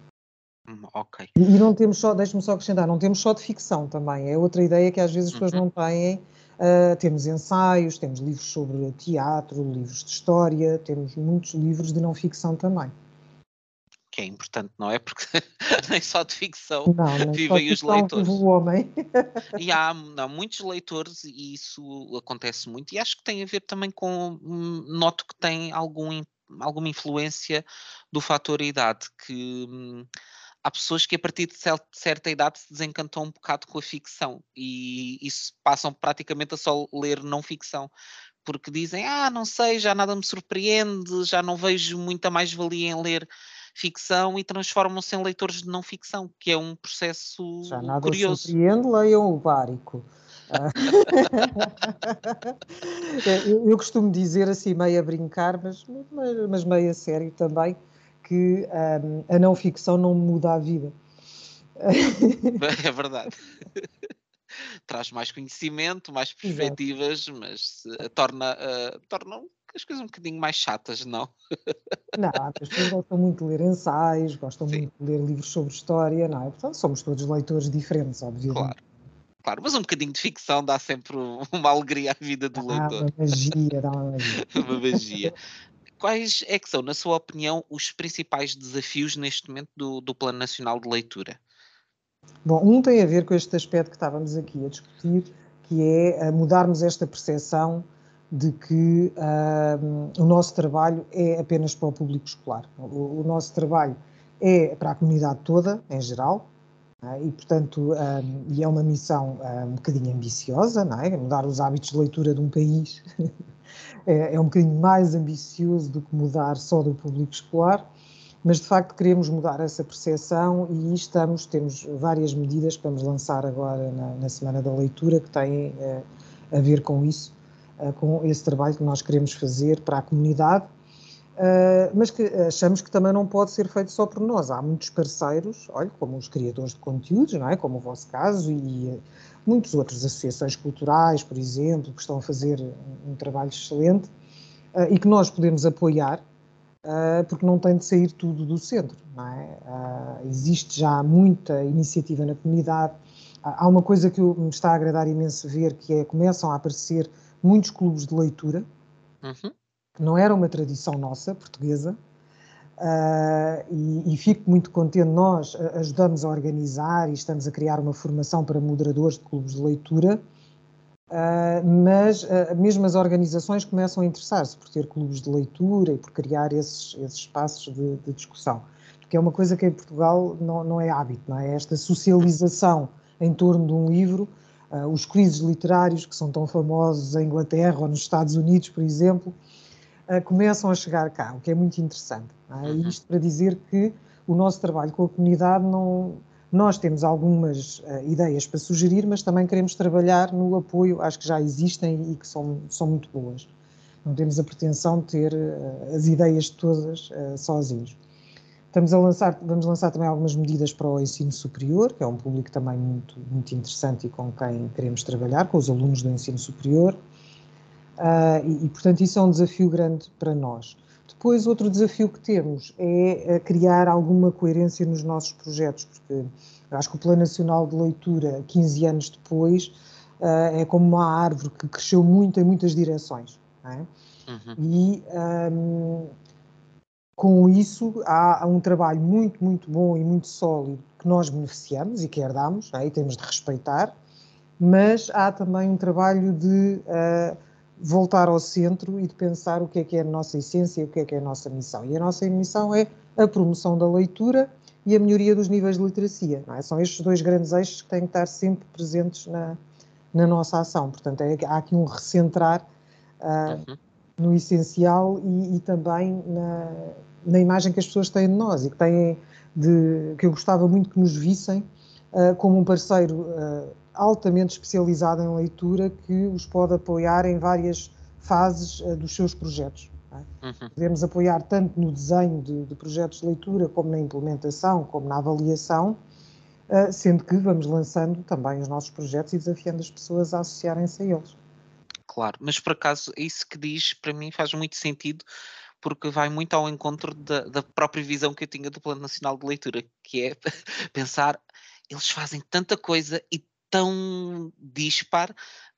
Speaker 2: Ok.
Speaker 3: E não temos só, deixe-me só acrescentar, não temos só de ficção também. É outra ideia que às vezes as pessoas
Speaker 2: Uhum.
Speaker 3: não têm. Temos ensaios, temos livros sobre teatro, livros de história, temos muitos livros de não ficção também.
Speaker 2: Que é importante, não é? Porque nem só de ficção
Speaker 3: Não, nem só de
Speaker 2: vivem os
Speaker 3: ficção vive o
Speaker 2: leitores.
Speaker 3: homem.
Speaker 2: E há muitos leitores e isso acontece muito, e acho que tem a ver também com noto que tem alguma influência do fator idade, que há pessoas que a partir de certa idade se desencantam um bocado com a ficção e isso passam praticamente a só ler não ficção, porque dizem: não sei, já nada me surpreende, já não vejo muita mais-valia em ler ficção e transformam-se em leitores de não ficção, que é um
Speaker 3: Já
Speaker 2: processo
Speaker 3: nada os
Speaker 2: curioso.
Speaker 3: surpreende, leiam o Bárico. Ah, eu costumo dizer assim, meio a brincar, mas meio a sério também, que a não ficção não muda a vida.
Speaker 2: É verdade. Traz mais conhecimento, mais
Speaker 3: Exato.
Speaker 2: perspectivas, mas tornam as coisas um bocadinho mais chatas, não?
Speaker 3: Não, as pessoas gostam muito de ler ensaios, gostam
Speaker 2: Sim,
Speaker 3: muito de ler livros sobre história, não é? Portanto, somos todos leitores diferentes, obviamente.
Speaker 2: claro, claro. Mas um bocadinho de ficção dá sempre uma alegria à vida do leitor,
Speaker 3: Dá uma magia.
Speaker 2: uma magia. Quais é que são, na sua opinião, os principais desafios neste momento do Plano Nacional de Leitura?
Speaker 3: Bom, um tem a ver com este aspecto que estávamos aqui a discutir, que é mudarmos esta percepção de que o nosso trabalho é apenas para o público escolar. O nosso trabalho é para a comunidade toda, em geral, não é? E, portanto, e é uma missão um bocadinho ambiciosa, não é? Mudar os hábitos de leitura de um país é um bocadinho mais ambicioso do que mudar só do público escolar, mas de facto queremos mudar essa percepção e temos várias medidas que vamos lançar agora na Semana da Leitura que têm a ver com isso, com esse trabalho que nós queremos fazer para a comunidade, mas que achamos que também não pode ser feito só por nós. Há muitos parceiros, olha, como os criadores de conteúdos, não é? Como o vosso caso, e muitas outras associações culturais, por exemplo, que estão a fazer um trabalho excelente e que nós podemos apoiar, porque não tem de sair tudo do centro, não é? Existe já muita iniciativa na comunidade, há uma coisa que me está a agradar imenso ver, que é, começam a aparecer muitos clubes de leitura, que não era uma tradição nossa, portuguesa, e fico muito contente. Nós ajudamos a organizar e estamos a criar uma formação para moderadores de clubes de leitura, mas mesmo as organizações começam a interessar-se por ter clubes de leitura e por criar esses espaços de discussão, porque é uma coisa que em Portugal não é hábito, não é? Esta socialização em torno de um livro, os quizzes literários que são tão famosos em Inglaterra ou nos Estados Unidos, por exemplo, começam a chegar cá, o que é muito interessante. Não é? Isto para dizer que o nosso trabalho com a comunidade nós temos algumas ideias para sugerir, mas também queremos trabalhar no apoio às que já existem e que são muito boas. Não temos a pretensão de ter as ideias todas sozinhos. Vamos lançar também algumas medidas para o ensino superior, que é um público também muito interessante e com quem queremos trabalhar, com os alunos do ensino superior. Portanto, isso é um desafio grande para nós. Depois, outro desafio que temos é criar alguma coerência nos nossos projetos, porque eu acho que o Plano Nacional de Leitura, 15 anos depois, é como uma árvore que cresceu muito em muitas direções. Não é? Com isso, há um trabalho muito bom e muito sólido que nós beneficiamos e que herdamos, não é? E temos de respeitar, mas há também um trabalho de voltar ao centro e de pensar o que é a nossa essência e o que é a nossa missão. E a nossa missão é a promoção da leitura e a melhoria dos níveis de literacia. Não é? São estes dois grandes eixos que têm que estar sempre presentes na nossa ação. Portanto, há aqui um recentrar no essencial e também na imagem que as pessoas têm de nós e que eu gostava muito que nos vissem como um parceiro altamente especializado em leitura que os pode apoiar em várias fases dos seus projetos. Podemos apoiar tanto no desenho de projetos de leitura, como na implementação, como na avaliação, sendo que vamos lançando também os nossos projetos e desafiando as pessoas a associarem-se a eles.
Speaker 2: Claro, mas por acaso isso que diz para mim faz muito sentido, porque vai muito ao encontro da própria visão que eu tinha do Plano Nacional de Leitura, que é pensar, eles fazem tanta coisa e tão dispar,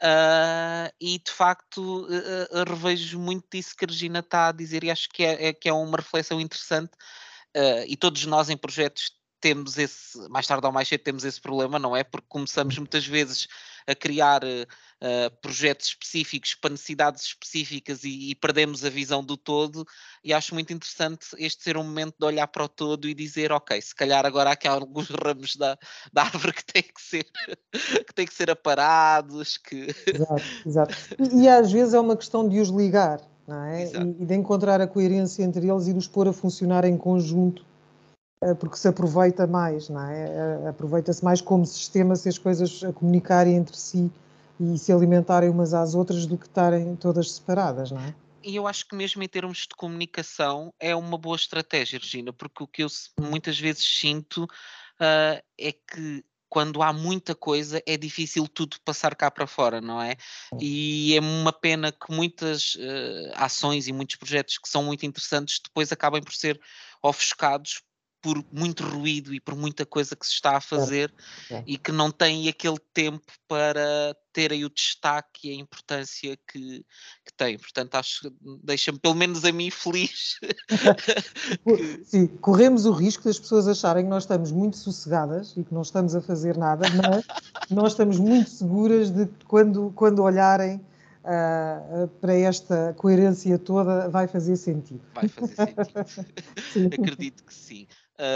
Speaker 2: e de facto revejo muito disso que a Regina está a dizer e acho que é uma reflexão interessante, e todos nós em projetos temos mais tarde ou mais cedo temos esse problema, não é? Porque começamos muitas vezes a criar projetos específicos para necessidades específicas e perdemos a visão do todo, e acho muito interessante este ser um momento de olhar para o todo e dizer, ok, se calhar agora há aqui alguns ramos da árvore que têm que têm que ser aparados, que...
Speaker 3: Exato. E às vezes é uma questão de os ligar, não é?
Speaker 2: Exato.
Speaker 3: E de encontrar a coerência entre eles e de os pôr a funcionar em conjunto, porque se aproveita mais, não é? Aproveita-se mais como sistema se as coisas a comunicarem entre si e se alimentarem umas às outras do que estarem todas separadas, não é?
Speaker 2: E eu acho que mesmo em termos de comunicação é uma boa estratégia, Regina, porque o que eu muitas vezes sinto é que quando há muita coisa é difícil tudo passar cá para fora, não é? E é uma pena que muitas ações e muitos projetos que são muito interessantes depois acabem por ser ofuscados por muito ruído e por muita coisa que se está a fazer
Speaker 3: Certo.
Speaker 2: e que não têm aquele tempo para terem o destaque e a importância que têm. Portanto, acho que deixa-me, pelo menos a mim, feliz.
Speaker 3: Sim, corremos o risco das pessoas acharem que nós estamos muito sossegadas e que não estamos a fazer nada, mas nós estamos muito seguras de que quando olharem para esta coerência toda vai fazer sentido.
Speaker 2: Vai fazer sentido.
Speaker 3: Sim.
Speaker 2: Acredito que sim.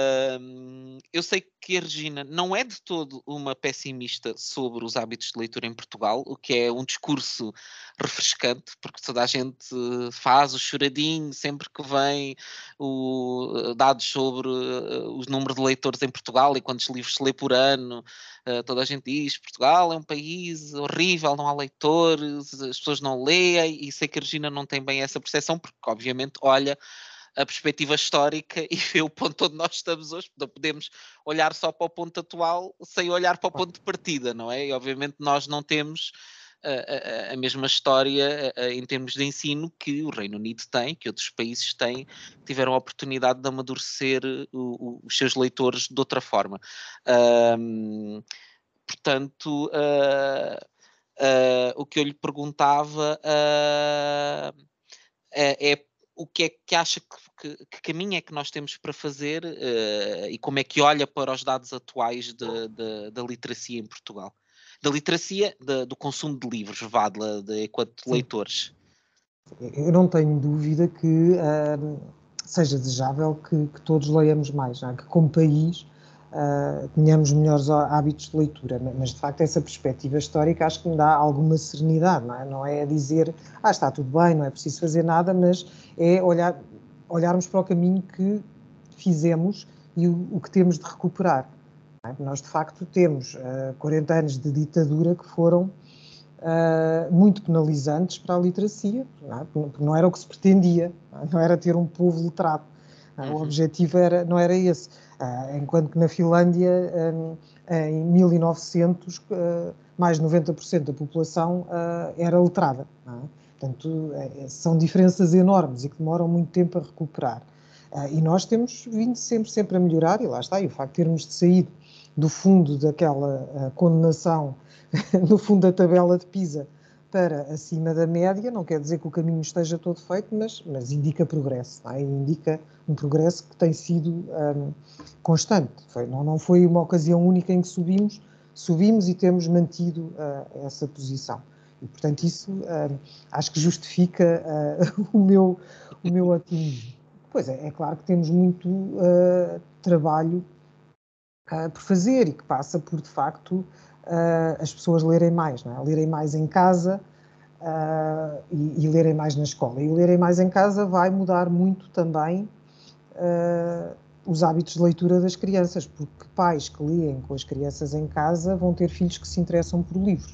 Speaker 2: Eu sei que a Regina não é de todo uma pessimista sobre os hábitos de leitura em Portugal, o que é um discurso refrescante, porque toda a gente faz o choradinho sempre que vem dados sobre o número de leitores em Portugal e quantos livros se lê por ano. Toda a gente diz Portugal é um país horrível, não há leitores, as pessoas não leem, e sei que a Regina não tem bem essa percepção, porque obviamente olha a perspectiva histórica e ver o ponto onde nós estamos hoje. Não podemos olhar só para o ponto atual sem olhar para o ponto de partida, não é? E obviamente nós não temos a mesma história em termos de ensino que o Reino Unido tem, que outros países têm, tiveram a oportunidade de amadurecer os seus leitores de outra forma. portanto, o que eu lhe perguntava é o que é que acha que caminho é que nós temos para fazer e como é que olha para os dados atuais da literacia em Portugal? Da literacia, do consumo de livros, enquanto leitores.
Speaker 3: Eu não tenho dúvida que seja desejável que todos leiamos mais, não é? Que como país tenhamos melhores hábitos de leitura, mas de facto essa perspectiva histórica acho que me dá alguma serenidade, não é? Não é dizer, está tudo bem, não é preciso fazer nada, mas é olharmos para o caminho que fizemos e o que temos de recuperar. Não é? Nós de facto temos 40 anos de ditadura que foram muito penalizantes para a literacia, porque não era o que se pretendia, não era ter um povo letrado. O objetivo não era esse. Enquanto que na Finlândia, em 1900, mais de 90% da população era letrada. Portanto, são diferenças enormes e que demoram muito tempo a recuperar. E nós temos vindo sempre a melhorar, e lá está, e o facto de termos de sair do fundo daquela condenação, no fundo da tabela de PISA, para acima da média, não quer dizer que o caminho esteja todo feito, mas indica progresso, não é? Indica um progresso que tem sido constante. Não foi uma ocasião única em que subimos e temos mantido essa posição. E, portanto, isso acho que justifica o meu otimismo. Pois é claro que temos muito trabalho por fazer e que passa por, de facto, as pessoas lerem mais, não é? Lerem mais em casa e lerem mais na escola. E o lerem mais em casa vai mudar muito também os hábitos de leitura das crianças, porque pais que leem com as crianças em casa vão ter filhos que se interessam por livros.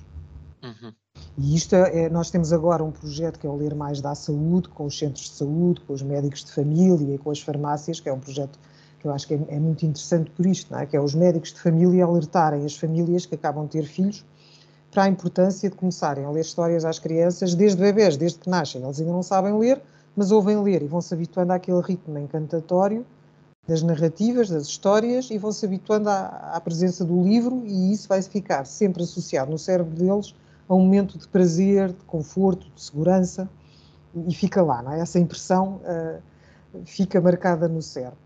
Speaker 3: E isto nós temos agora um projeto que é o Ler Mais dá Saúde, com os centros de saúde, com os médicos de família e com as farmácias, que é um projeto que eu acho que é muito interessante por isto, não é? Que é os médicos de família alertarem as famílias que acabam de ter filhos para a importância de começarem a ler histórias às crianças desde bebés, desde que nascem. Eles ainda não sabem ler, mas ouvem ler e vão-se habituando àquele ritmo encantatório das narrativas, das histórias, e vão-se habituando à presença do livro, e isso vai ficar sempre associado no cérebro deles a um momento de prazer, de conforto, de segurança, e fica lá, não é? Essa impressão fica marcada no cérebro.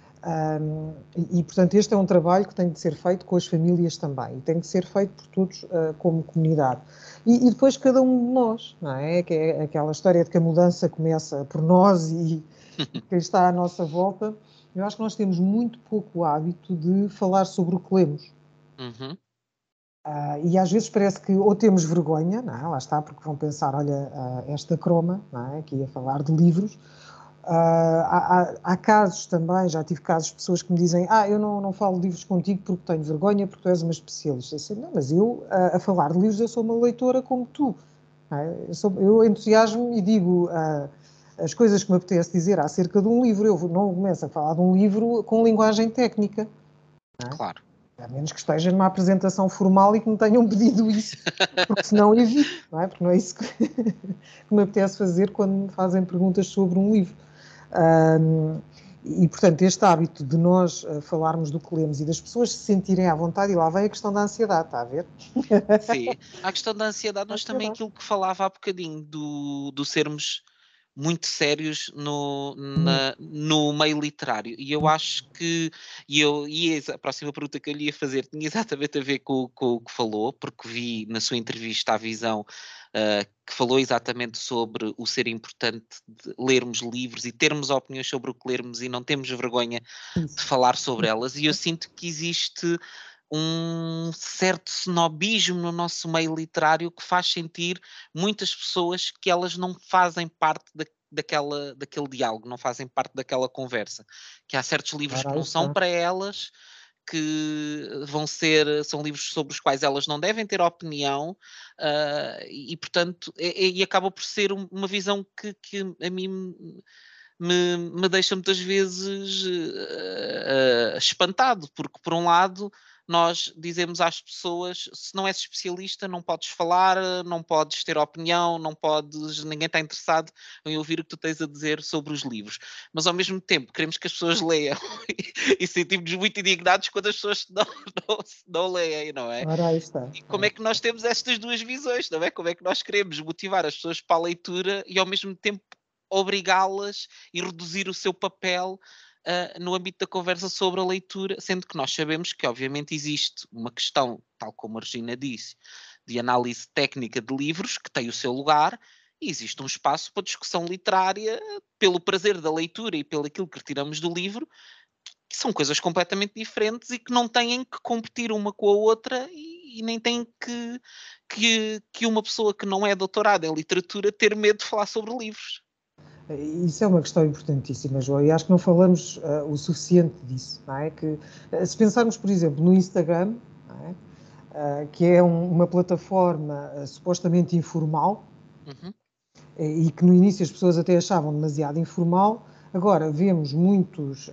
Speaker 3: Portanto, este é um trabalho que tem de ser feito com as famílias também, e tem de ser feito por todos como comunidade. E depois cada um de nós, não é? Que é aquela história de que a mudança começa por nós e quem está à nossa volta. Eu acho que nós temos muito pouco hábito de falar sobre o que lemos. E às vezes parece que ou temos vergonha, não é? Lá está, porque vão pensar, olha, esta croma, não é? Que ia falar de livros. Há casos também, já tive casos de pessoas que me dizem, eu não falo de livros contigo porque tenho vergonha, porque tu és uma especialista. Assim, não, mas eu, a falar de livros, eu sou uma leitora como tu. Não é? Eu entusiasmo e digo as coisas que me apetece dizer acerca de um livro. Eu não começo a falar de um livro com linguagem técnica. Não é?
Speaker 2: Claro.
Speaker 3: A menos que esteja numa apresentação formal e que me tenham pedido isso, porque senão evito, não é? Porque não é isso que me apetece fazer quando me fazem perguntas sobre um livro. E, portanto, este hábito de nós falarmos do que lemos e das pessoas se sentirem à vontade, e lá vem a questão da ansiedade, está a ver?
Speaker 2: Sim, a questão da ansiedade, mas também aquilo que falava há bocadinho, do sermos muito sérios no meio literário. E eu acho que, a próxima pergunta que eu lhe ia fazer tinha exatamente a ver com o que falou, porque vi na sua entrevista à Visão que falou exatamente sobre o ser importante de lermos livros e termos opiniões sobre o que lermos e não termos vergonha de falar sobre elas. E eu sinto que existe um certo snobismo no nosso meio literário que faz sentir muitas pessoas que elas não fazem parte daquele diálogo, não fazem parte daquela conversa. Que há certos livros que não são para elas, que são livros sobre os quais elas não devem ter opinião, e portanto, e acaba por ser uma visão que a mim me deixa muitas vezes espantado, porque por um lado nós dizemos às pessoas, se não és especialista, não podes falar, não podes ter opinião, ninguém está interessado em ouvir o que tu tens a dizer sobre os livros. Mas ao mesmo tempo queremos que as pessoas leiam e sentimos muito indignados quando as pessoas não leem, não é?
Speaker 3: Ora, aí está.
Speaker 2: E como é que nós temos estas duas visões, não é? Como é que nós queremos motivar as pessoas para a leitura e ao mesmo tempo obrigá-las e reduzir o seu papel no âmbito da conversa sobre a leitura, sendo que nós sabemos que obviamente existe uma questão, tal como a Regina disse, de análise técnica de livros, que tem o seu lugar, e existe um espaço para discussão literária pelo prazer da leitura e pelo aquilo que retiramos do livro, que são coisas completamente diferentes e que não têm que competir uma com a outra e nem têm que uma pessoa que não é doutorada em literatura ter medo de falar sobre livros.
Speaker 3: Isso é uma questão importantíssima, João, e acho que não falamos o suficiente disso, não é? Que, se pensarmos, por exemplo, no Instagram, não é? Que é uma plataforma supostamente informal,
Speaker 2: Uhum.
Speaker 3: e que no início as pessoas até achavam demasiado informal, agora vemos muitos,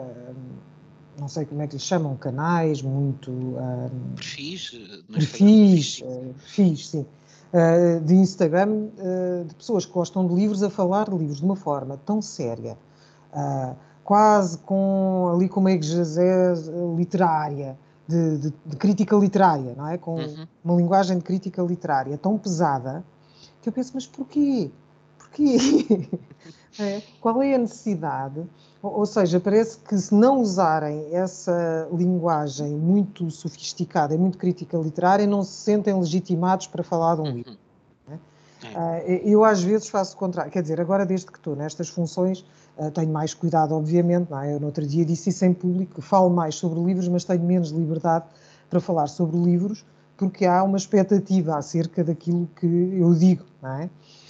Speaker 3: não sei como é que lhes chamam, canais,
Speaker 2: Perfis no Instagram.
Speaker 3: perfis, sim, de Instagram, de pessoas que gostam de livros a falar de livros de uma forma tão séria, quase ali com uma exegese literária, de crítica literária, não é? Com uma linguagem de crítica literária tão pesada, que eu penso, mas porquê? Porquê? Qual é a necessidade? Ou seja, parece que se não usarem essa linguagem muito sofisticada e muito crítica literária, não se sentem legitimados para falar de um livro. Eu às vezes faço o contrário, quer dizer, agora desde que estou nestas funções tenho mais cuidado, obviamente, não é? Eu no outro dia disse isso em público, falo mais sobre livros, mas tenho menos liberdade para falar sobre livros, porque há uma expectativa acerca daquilo que eu digo, não é?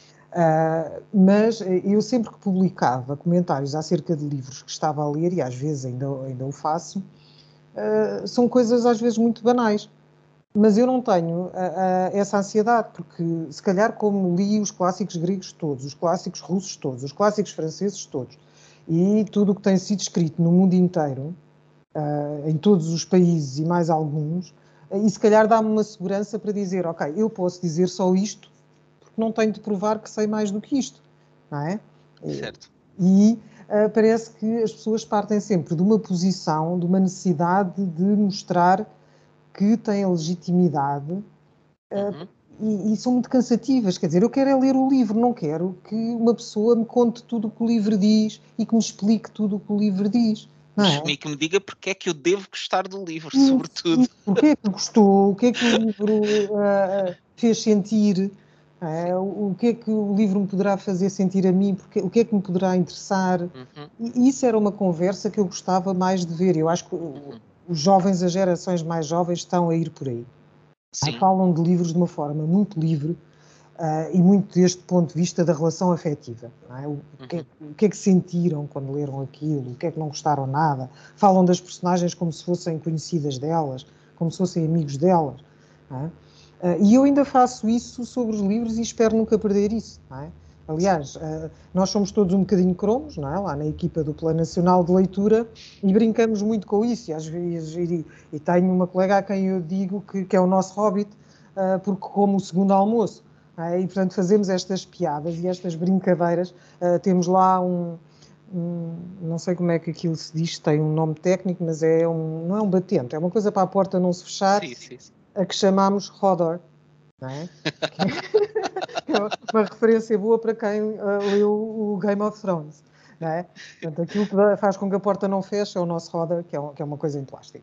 Speaker 3: Mas eu sempre que publicava comentários acerca de livros que estava a ler, e às vezes ainda o faço, são coisas às vezes muito banais. Mas eu não tenho essa ansiedade, porque se calhar como li os clássicos gregos todos, os clássicos russos todos, os clássicos franceses todos, e tudo o que tem sido escrito no mundo inteiro, em todos os países e mais alguns, e se calhar dá-me uma segurança para dizer, ok, eu posso dizer só isto, porque não tenho de provar que sei mais do que isto, não é?
Speaker 2: Certo.
Speaker 3: E parece que as pessoas partem sempre de uma posição, de uma necessidade de mostrar que têm legitimidade e são muito cansativas. Quer dizer, eu quero é ler o livro, não quero que uma pessoa me conte tudo o que o livro diz e que me explique tudo o que o livro diz. Não é?
Speaker 2: E que me diga porque é que eu devo gostar do livro, sobretudo.
Speaker 3: Porquê é que gostou? O que é que o livro fez sentir? O que é que o livro me poderá fazer sentir a mim? O que é que me poderá interessar? E isso era uma conversa que eu gostava mais de ver. Eu acho que os jovens, as gerações mais jovens, estão a ir por aí. Falam de livros de uma forma muito livre e muito deste ponto de vista da relação afetiva. Não é? O que é que sentiram quando leram aquilo? O que é que não gostaram nada? Falam das personagens como se fossem conhecidas delas, como se fossem amigos delas. Não é? E eu ainda faço isso sobre os livros e espero nunca perder isso. Não é? Aliás, nós somos todos um bocadinho cromos, não é? Lá na equipa do Plano Nacional de Leitura, e brincamos muito com isso. E, às vezes, e tenho uma colega a quem eu digo que é o nosso hobbit, porque como o segundo almoço. E, portanto, fazemos estas piadas e estas brincadeiras. Temos lá não sei como é que aquilo se diz, tem um nome técnico, mas não é um batente, é uma coisa para a porta não se fechar,
Speaker 2: Sim.
Speaker 3: a que chamamos Hodor. Não é? É uma referência boa para quem leu o Game of Thrones. Não é? Portanto, aquilo que faz com que a porta não feche é o nosso Hodor, que é uma coisa em plástico.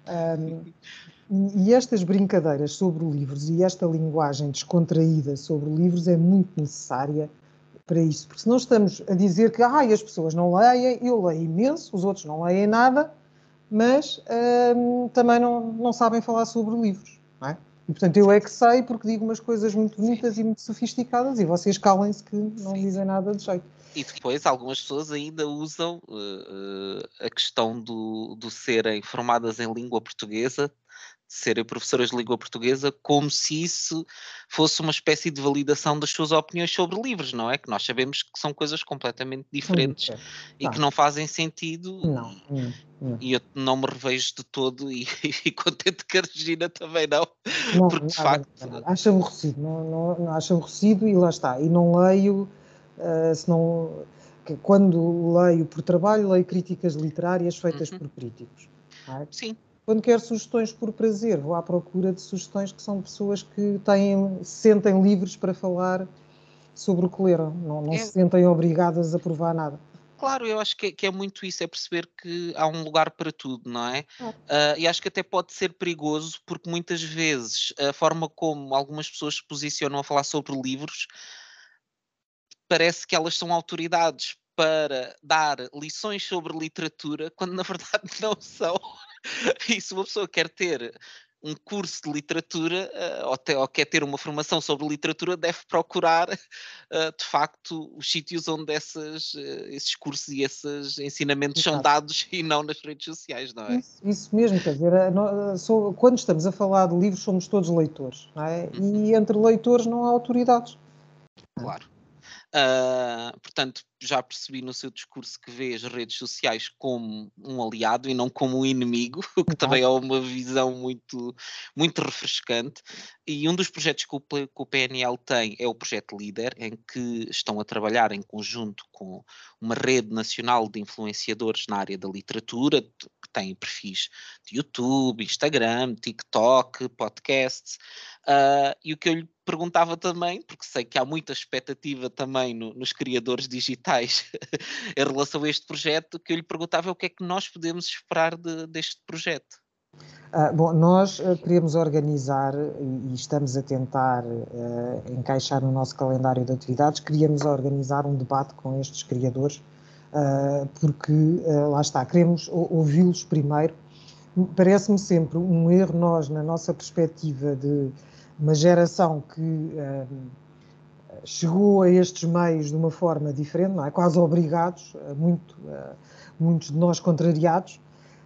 Speaker 3: E estas brincadeiras sobre livros e esta linguagem descontraída sobre livros é muito necessária para isso, porque senão estamos a dizer que as pessoas não leem, eu leio imenso, os outros não leem nada, mas também não sabem falar sobre livros, não é? E, portanto, eu é que sei porque digo umas coisas muito bonitas e muito sofisticadas e vocês calem-se que não dizem nada de jeito.
Speaker 2: E depois algumas pessoas ainda usam a questão do serem formadas em língua portuguesa serem professoras de língua portuguesa, como se isso fosse uma espécie de validação das suas opiniões sobre livros, não é? Que nós sabemos que são coisas completamente
Speaker 3: São
Speaker 2: diferentes
Speaker 3: diferentes.
Speaker 2: e que
Speaker 3: Tá.
Speaker 2: não fazem sentido,
Speaker 3: Não, não.
Speaker 2: e eu não me revejo de todo, e contente que a Regina também não,
Speaker 3: Não,
Speaker 2: porque de
Speaker 3: nada,
Speaker 2: facto,
Speaker 3: nada. Acho aborrecido, não acho aborrecido e lá está. E não leio, se não, quando leio por trabalho, leio críticas literárias feitas
Speaker 2: uhum,
Speaker 3: por críticos. Não é?
Speaker 2: sim,
Speaker 3: Quando quero sugestões por prazer, vou à procura de sugestões que são pessoas que se sentem livres para falar sobre o que leram, não se
Speaker 2: é,
Speaker 3: sentem obrigadas a provar nada.
Speaker 2: claro, eu acho que é muito isso, é perceber que há um lugar para tudo, não é?
Speaker 3: Claro.
Speaker 2: E acho que até pode ser perigoso, porque muitas vezes a forma como algumas pessoas se posicionam a falar sobre livros, parece que elas são autoridades para dar lições sobre literatura, quando na verdade não são. E se uma pessoa quer ter um curso de literatura, ou quer ter uma formação sobre literatura, deve procurar, de facto, os sítios onde esses cursos e esses ensinamentos são
Speaker 3: Exato.
Speaker 2: dados, e não nas redes sociais, não é?
Speaker 3: Isso mesmo, quer dizer, quando estamos a falar de livros, somos todos leitores, não é?
Speaker 2: Uhum,
Speaker 3: E entre leitores não há autoridades. Não é?
Speaker 2: claro. Portanto, já percebi no seu discurso que vê as redes sociais como um aliado e não como um inimigo, o que também é
Speaker 3: Exato.
Speaker 2: uma visão muito, muito refrescante. E um dos projetos que que o PNL tem é o projeto Líder, em que estão a trabalhar em conjunto com uma rede nacional de influenciadores na área da literatura, que têm perfis de YouTube, Instagram, TikTok, podcasts. E o que eu lhe perguntava também, porque sei que há muita expectativa também nos criadores digitais em relação a este projeto, o que eu lhe perguntava é o que é que nós podemos esperar deste projeto.
Speaker 3: Bom, nós queremos organizar e estamos a tentar encaixar no nosso calendário de atividades, queríamos organizar um debate com estes criadores, porque lá está, queremos ouvi-los primeiro. Parece-me sempre um erro nós, na nossa perspectiva de uma geração que chegou a estes meios de uma forma diferente, não é? Quase obrigados, muitos de nós contrariados,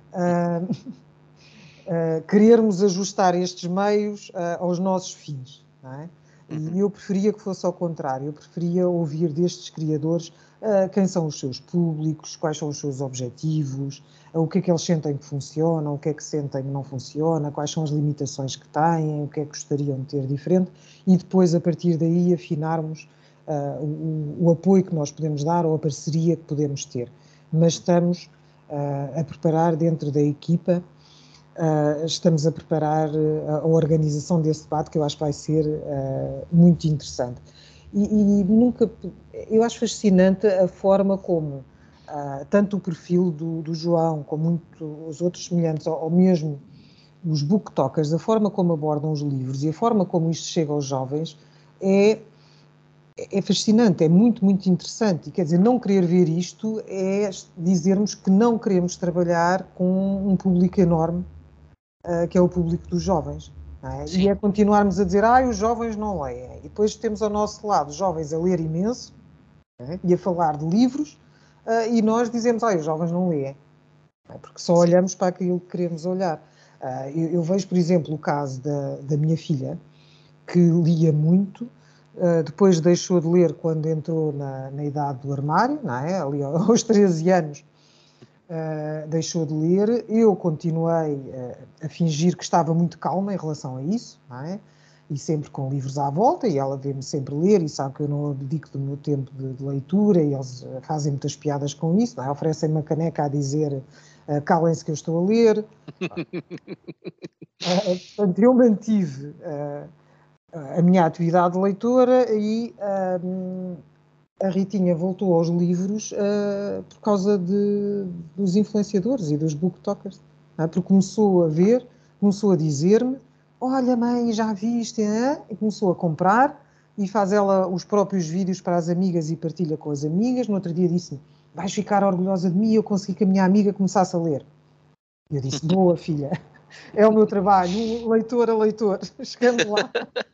Speaker 3: querermos ajustar estes meios aos nossos fins, não é?
Speaker 2: Uhum,
Speaker 3: E eu preferia que fosse ao contrário, eu preferia ouvir destes criadores quem são os seus públicos, quais são os seus objetivos, o que é que eles sentem que funciona, o que é que sentem que não funciona, quais são as limitações que têm, o que é que gostariam de ter diferente, e depois, a partir daí, afinarmos o apoio que nós podemos dar ou a parceria que podemos ter. Mas
Speaker 2: uhum.
Speaker 3: estamos a preparar dentro da equipa. Estamos a preparar a organização desse debate, que eu acho que vai ser muito interessante. E nunca, eu acho fascinante a forma como tanto o perfil do João, como os outros semelhantes, ou mesmo os booktokers, a forma como abordam os livros e a forma como isto chega aos jovens é, é fascinante, é muito, muito interessante. E quer dizer, não querer ver isto é dizermos que não queremos trabalhar com um público enorme que é o público dos jovens. É? E
Speaker 2: Sim,
Speaker 3: é continuarmos a dizer, os jovens não leem. E depois temos ao nosso lado jovens a ler imenso e a falar de livros, e nós dizemos, os jovens não leem. Porque só
Speaker 2: sim.
Speaker 3: olhamos para aquilo que queremos olhar. Eu vejo, por exemplo, o caso da minha filha, que lia muito, depois deixou de ler quando entrou na idade do armário, não é? Ali aos 13 anos, deixou de ler. Eu continuei a fingir que estava muito calma em relação a isso, não é? E sempre com livros à volta, e ela vê-me sempre ler e sabe que eu não abdico do meu tempo de leitura, e eles fazem muitas piadas com isso, não é? Oferecem-me uma caneca a dizer calem-se que eu estou a ler. Portanto, eu mantive a minha atividade de leitora e a Ritinha voltou aos livros por causa dos influenciadores e dos booktokers. Porque começou a ver, começou a dizer-me: Olha, mãe, já viste? Hein? E começou a comprar e faz ela os próprios vídeos para as amigas e partilha com as amigas. No outro dia disse-me: Vais ficar orgulhosa de mim, eu consegui que a minha amiga começasse a ler. E eu disse: Boa, filha, é o meu trabalho, leitor a leitor. Chegamos lá.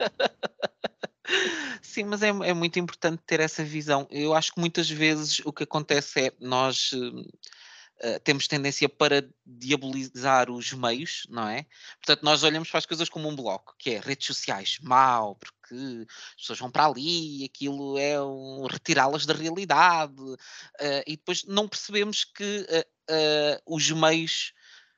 Speaker 2: Sim, mas é muito importante ter essa visão. Eu acho que muitas vezes o que acontece é nós temos tendência para diabolizar os meios, não é? Portanto, nós olhamos para as coisas como um bloco, que é redes sociais, mau, porque as pessoas vão para ali e aquilo é retirá-las da realidade, e depois não percebemos que os meios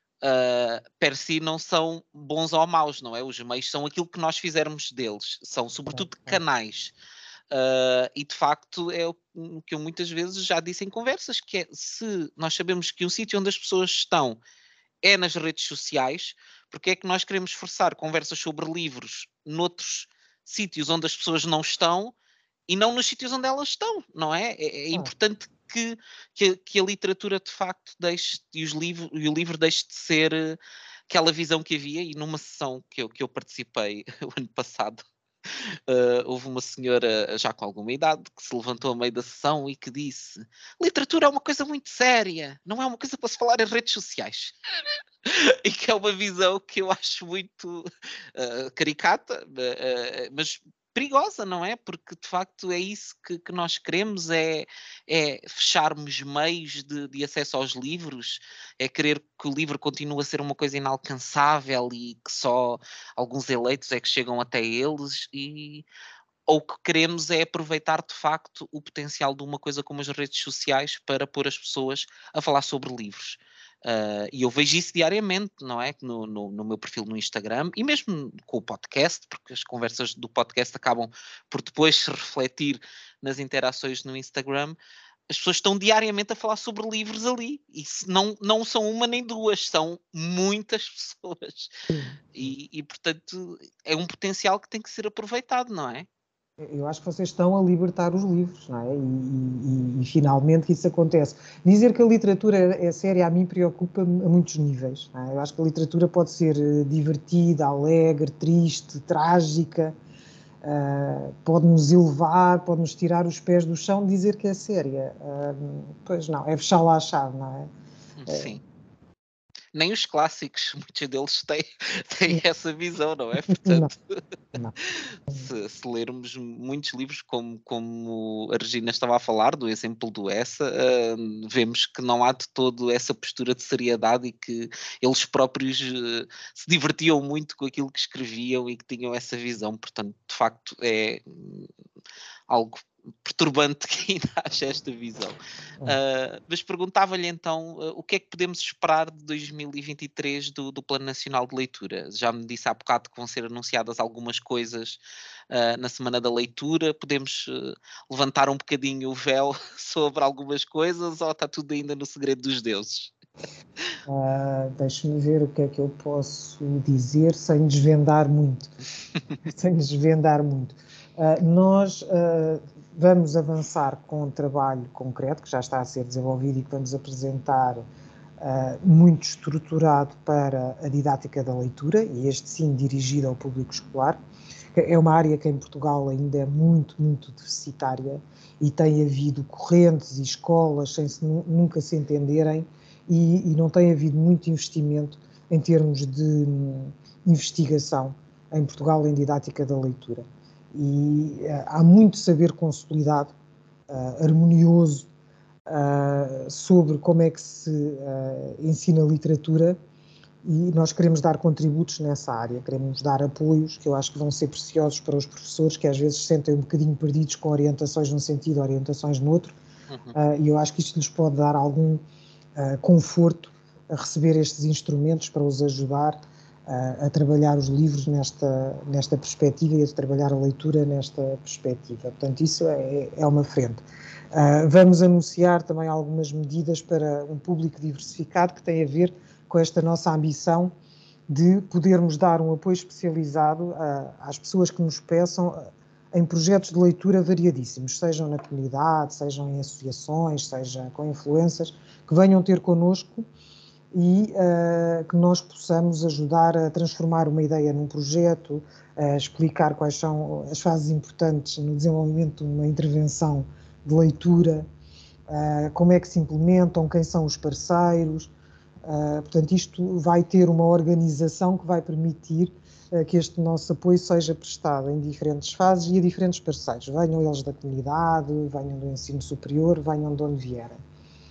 Speaker 2: per si não são bons ou maus, não é? Os meios são aquilo que nós fizermos deles, são sobretudo canais. E de facto é o que eu muitas vezes já disse em conversas, que é, se nós sabemos que o sítio onde as pessoas estão é nas redes sociais, porque é que nós queremos forçar conversas sobre livros noutros sítios onde as pessoas não estão e não nos sítios onde elas estão, não é? É importante que a literatura de facto deixe, e o livro deixe de ser aquela visão que havia, e numa sessão que eu participei o ano passado, houve uma senhora já com alguma idade que se levantou a meio da sessão e que disse: literatura é uma coisa muito séria, não é uma coisa para se falar em redes sociais. E que é uma visão que eu acho muito caricata, mas perigosa, não é? Porque de facto é isso que nós queremos, é fecharmos meios de acesso aos livros, é querer que o livro continue a ser uma coisa inalcançável e que só alguns eleitos é que chegam até eles, ou o que queremos é aproveitar de facto o potencial de uma coisa como as redes sociais para pôr as pessoas a falar sobre livros. E eu vejo isso diariamente, não é? No meu perfil no Instagram e mesmo com o podcast, porque as conversas do podcast acabam por depois se refletir nas interações no Instagram. As pessoas estão diariamente a falar sobre livros ali, e não são uma nem duas, são muitas pessoas. E portanto é um potencial que tem que ser aproveitado, não é?
Speaker 3: Eu acho que vocês estão a libertar os livros, não é? E finalmente isso acontece. Dizer que a literatura é séria a mim preocupa-me a muitos níveis. Não é? Eu acho que a literatura pode ser divertida, alegre, triste, trágica, pode-nos elevar, pode-nos tirar os pés do chão. Dizer que é séria, pois não, é fechá-la à chave, não é?
Speaker 2: Sim. Nem os clássicos, muitos deles têm essa visão, não é? Portanto,
Speaker 3: não.
Speaker 2: Se lermos muitos livros, como a Regina estava a falar, do exemplo do Essa, vemos que não há de todo essa postura de seriedade e que eles próprios se divertiam muito com aquilo que escreviam e que tinham essa visão. Portanto, de facto, é algo perturbante que ainda haja esta visão. Mas perguntava-lhe então o que é que podemos esperar de 2023 do Plano Nacional de Leitura? Já me disse há bocado que vão ser anunciadas algumas coisas na Semana da Leitura. Podemos levantar um bocadinho o véu sobre algumas coisas, ou está tudo ainda no segredo dos deuses?
Speaker 3: Deixe-me ver o que é que eu posso dizer sem desvendar muito. Nós vamos avançar com um trabalho concreto que já está a ser desenvolvido e que vamos apresentar muito estruturado para a didática da leitura, e este sim dirigido ao público escolar. É uma área que em Portugal ainda é muito, muito deficitária, e tem havido correntes e escolas sem nunca se entenderem, e não tem havido muito investimento em termos de investigação em Portugal em didática da leitura. E há muito saber consolidado, harmonioso, sobre como é que se ensina literatura, e nós queremos dar contributos nessa área, queremos dar apoios que eu acho que vão ser preciosos para os professores, que às vezes se sentem um bocadinho perdidos com orientações num sentido, orientações no outro, e eu acho que isto nos pode dar algum conforto a receber estes instrumentos para os ajudar a trabalhar os livros nesta perspectiva e a trabalhar a leitura nesta perspectiva. Portanto, isso é uma frente. Vamos anunciar também algumas medidas para um público diversificado, que tem a ver com esta nossa ambição de podermos dar um apoio especializado às pessoas que nos peçam em projetos de leitura variadíssimos, sejam na comunidade, sejam em associações, seja com influências, que venham ter connosco e que nós possamos ajudar a transformar uma ideia num projeto, a explicar quais são as fases importantes no desenvolvimento de uma intervenção de leitura, como é que se implementam, quem são os parceiros. Portanto, isto vai ter uma organização que vai permitir que este nosso apoio seja prestado em diferentes fases e a diferentes parceiros. Venham eles da comunidade, venham do ensino superior, venham de onde vierem.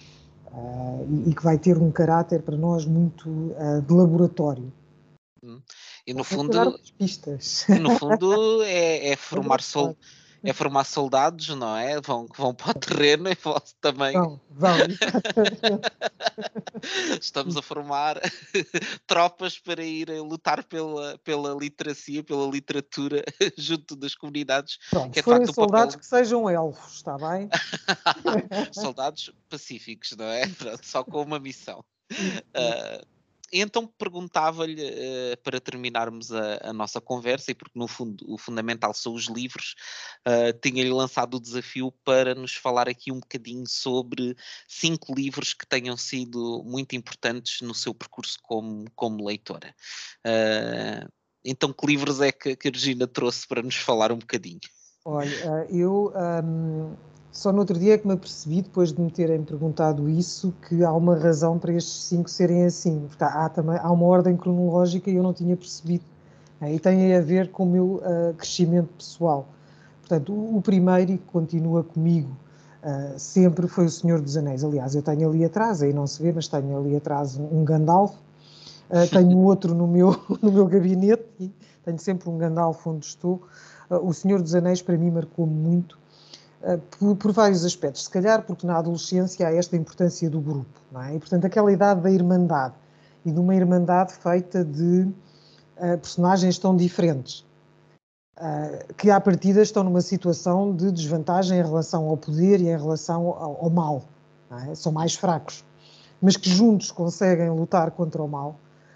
Speaker 3: e que vai ter um caráter para nós muito de laboratório.
Speaker 2: E no
Speaker 3: Vou dar
Speaker 2: fundo,
Speaker 3: umas pistas.
Speaker 2: é formar é formar soldados, não é? Vão para o terreno e vão também.
Speaker 3: Vão, exatamente.
Speaker 2: Estamos a formar tropas para irem lutar pela literacia, pela literatura junto das comunidades,
Speaker 3: Pronto,
Speaker 2: que
Speaker 3: se
Speaker 2: é de
Speaker 3: forem
Speaker 2: facto o
Speaker 3: soldados
Speaker 2: papel.
Speaker 3: que sejam elfos, está bem?
Speaker 2: Soldados pacíficos, não é? Pronto, só com uma missão.
Speaker 3: Isso.
Speaker 2: Ah, então perguntava-lhe, para terminarmos a nossa conversa, e porque no fundo o fundamental são os livros, tinha-lhe lançado o desafio para nos falar aqui um bocadinho sobre 5 livros que tenham sido muito importantes no seu percurso como leitora. Então que livros é que a Regina trouxe para nos falar um bocadinho?
Speaker 3: Olha, eu só no outro dia é que me apercebi, depois de me terem perguntado isso, que há uma razão para estes 5 serem assim. Porque há uma ordem cronológica e eu não tinha percebido. E tem a ver com o meu crescimento pessoal. Portanto, o primeiro, e que continua comigo sempre, foi O Senhor dos Anéis. Aliás, eu tenho ali atrás, aí não se vê, mas tenho ali atrás um Gandalf. Tenho outro no no meu gabinete, e tenho sempre um Gandalf onde estou. O Senhor dos Anéis, para mim, marcou-me muito, por vários aspectos. Se calhar porque na adolescência há esta importância do grupo, não é? E, portanto, aquela idade da irmandade, e de uma irmandade feita de personagens tão diferentes, que à partida estão numa situação de desvantagem em relação ao poder e em relação ao mal. Não é? São mais fracos, mas que juntos conseguem lutar contra o mal,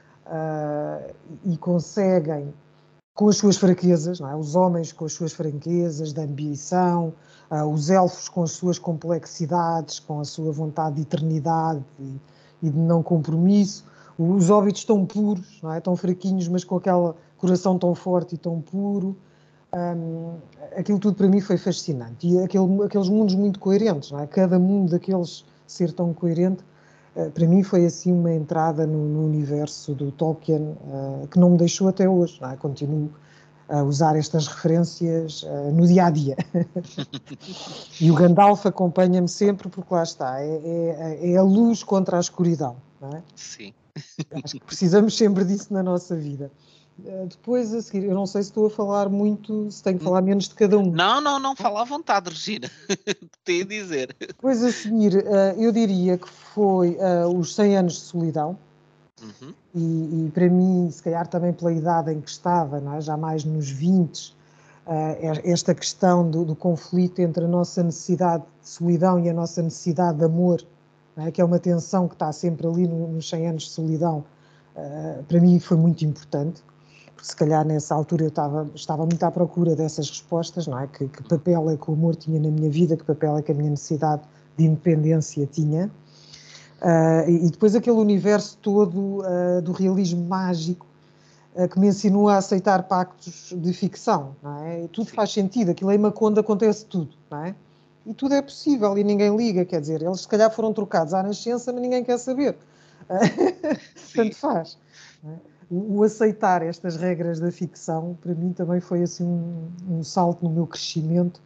Speaker 3: e conseguem, com as suas fraquezas, não é? Os homens com as suas fraquezas de ambição, os elfos com as suas complexidades, com a sua vontade de eternidade e de não compromisso, os hobbits tão puros, não é? Tão fraquinhos, mas com aquele coração tão forte e tão puro. Aquilo tudo para mim foi fascinante. E aqueles mundos muito coerentes, não é? Cada mundo daqueles ser tão coerente, para mim foi assim uma entrada no universo do Tolkien, que não me deixou até hoje, não é? Continuo a usar estas referências no dia a dia. E o Gandalf acompanha-me sempre, porque lá está, é a luz contra a escuridão, não é?
Speaker 2: Sim.
Speaker 3: Acho que precisamos sempre disso na nossa vida. Depois, a seguir, eu não sei se estou a falar muito, se tenho que falar menos de cada um.
Speaker 2: Não, fala à vontade, Regina. Tem a dizer.
Speaker 3: Depois, a seguir, eu diria que foi Os 100 Anos de Solidão,
Speaker 2: Uhum.
Speaker 3: e para mim, se calhar também pela idade em que estava, não é? Já mais nos 20, esta questão do conflito entre a nossa necessidade de solidão e a nossa necessidade de amor, não é? Que é uma tensão que está sempre ali nos 100 Anos de Solidão, para mim foi muito importante, porque se calhar nessa altura eu estava muito à procura dessas respostas, não é? Que papel é que o amor tinha na minha vida, que papel é que a minha necessidade de independência tinha. E depois aquele universo todo do realismo mágico, que me ensinou a aceitar pactos de ficção, não é? E tudo
Speaker 2: Sim.
Speaker 3: faz sentido, aquilo em Macondo acontece tudo, não é? E tudo é possível e ninguém liga, quer dizer, eles se calhar foram trocados à nascença, mas ninguém quer saber.
Speaker 2: Sim.
Speaker 3: Tanto faz. É? O aceitar estas regras da ficção, para mim também foi assim um salto no meu crescimento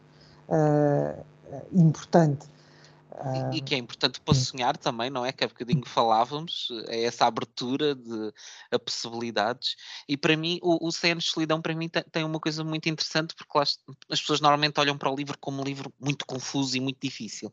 Speaker 3: importante.
Speaker 2: E que é importante para sonhar também, não é? Que há bocadinho falávamos, é essa abertura a possibilidades. E para mim, o 100 Anos de Solidão, para mim, tem uma coisa muito interessante, porque lá, as pessoas normalmente olham para o livro como um livro muito confuso e muito difícil.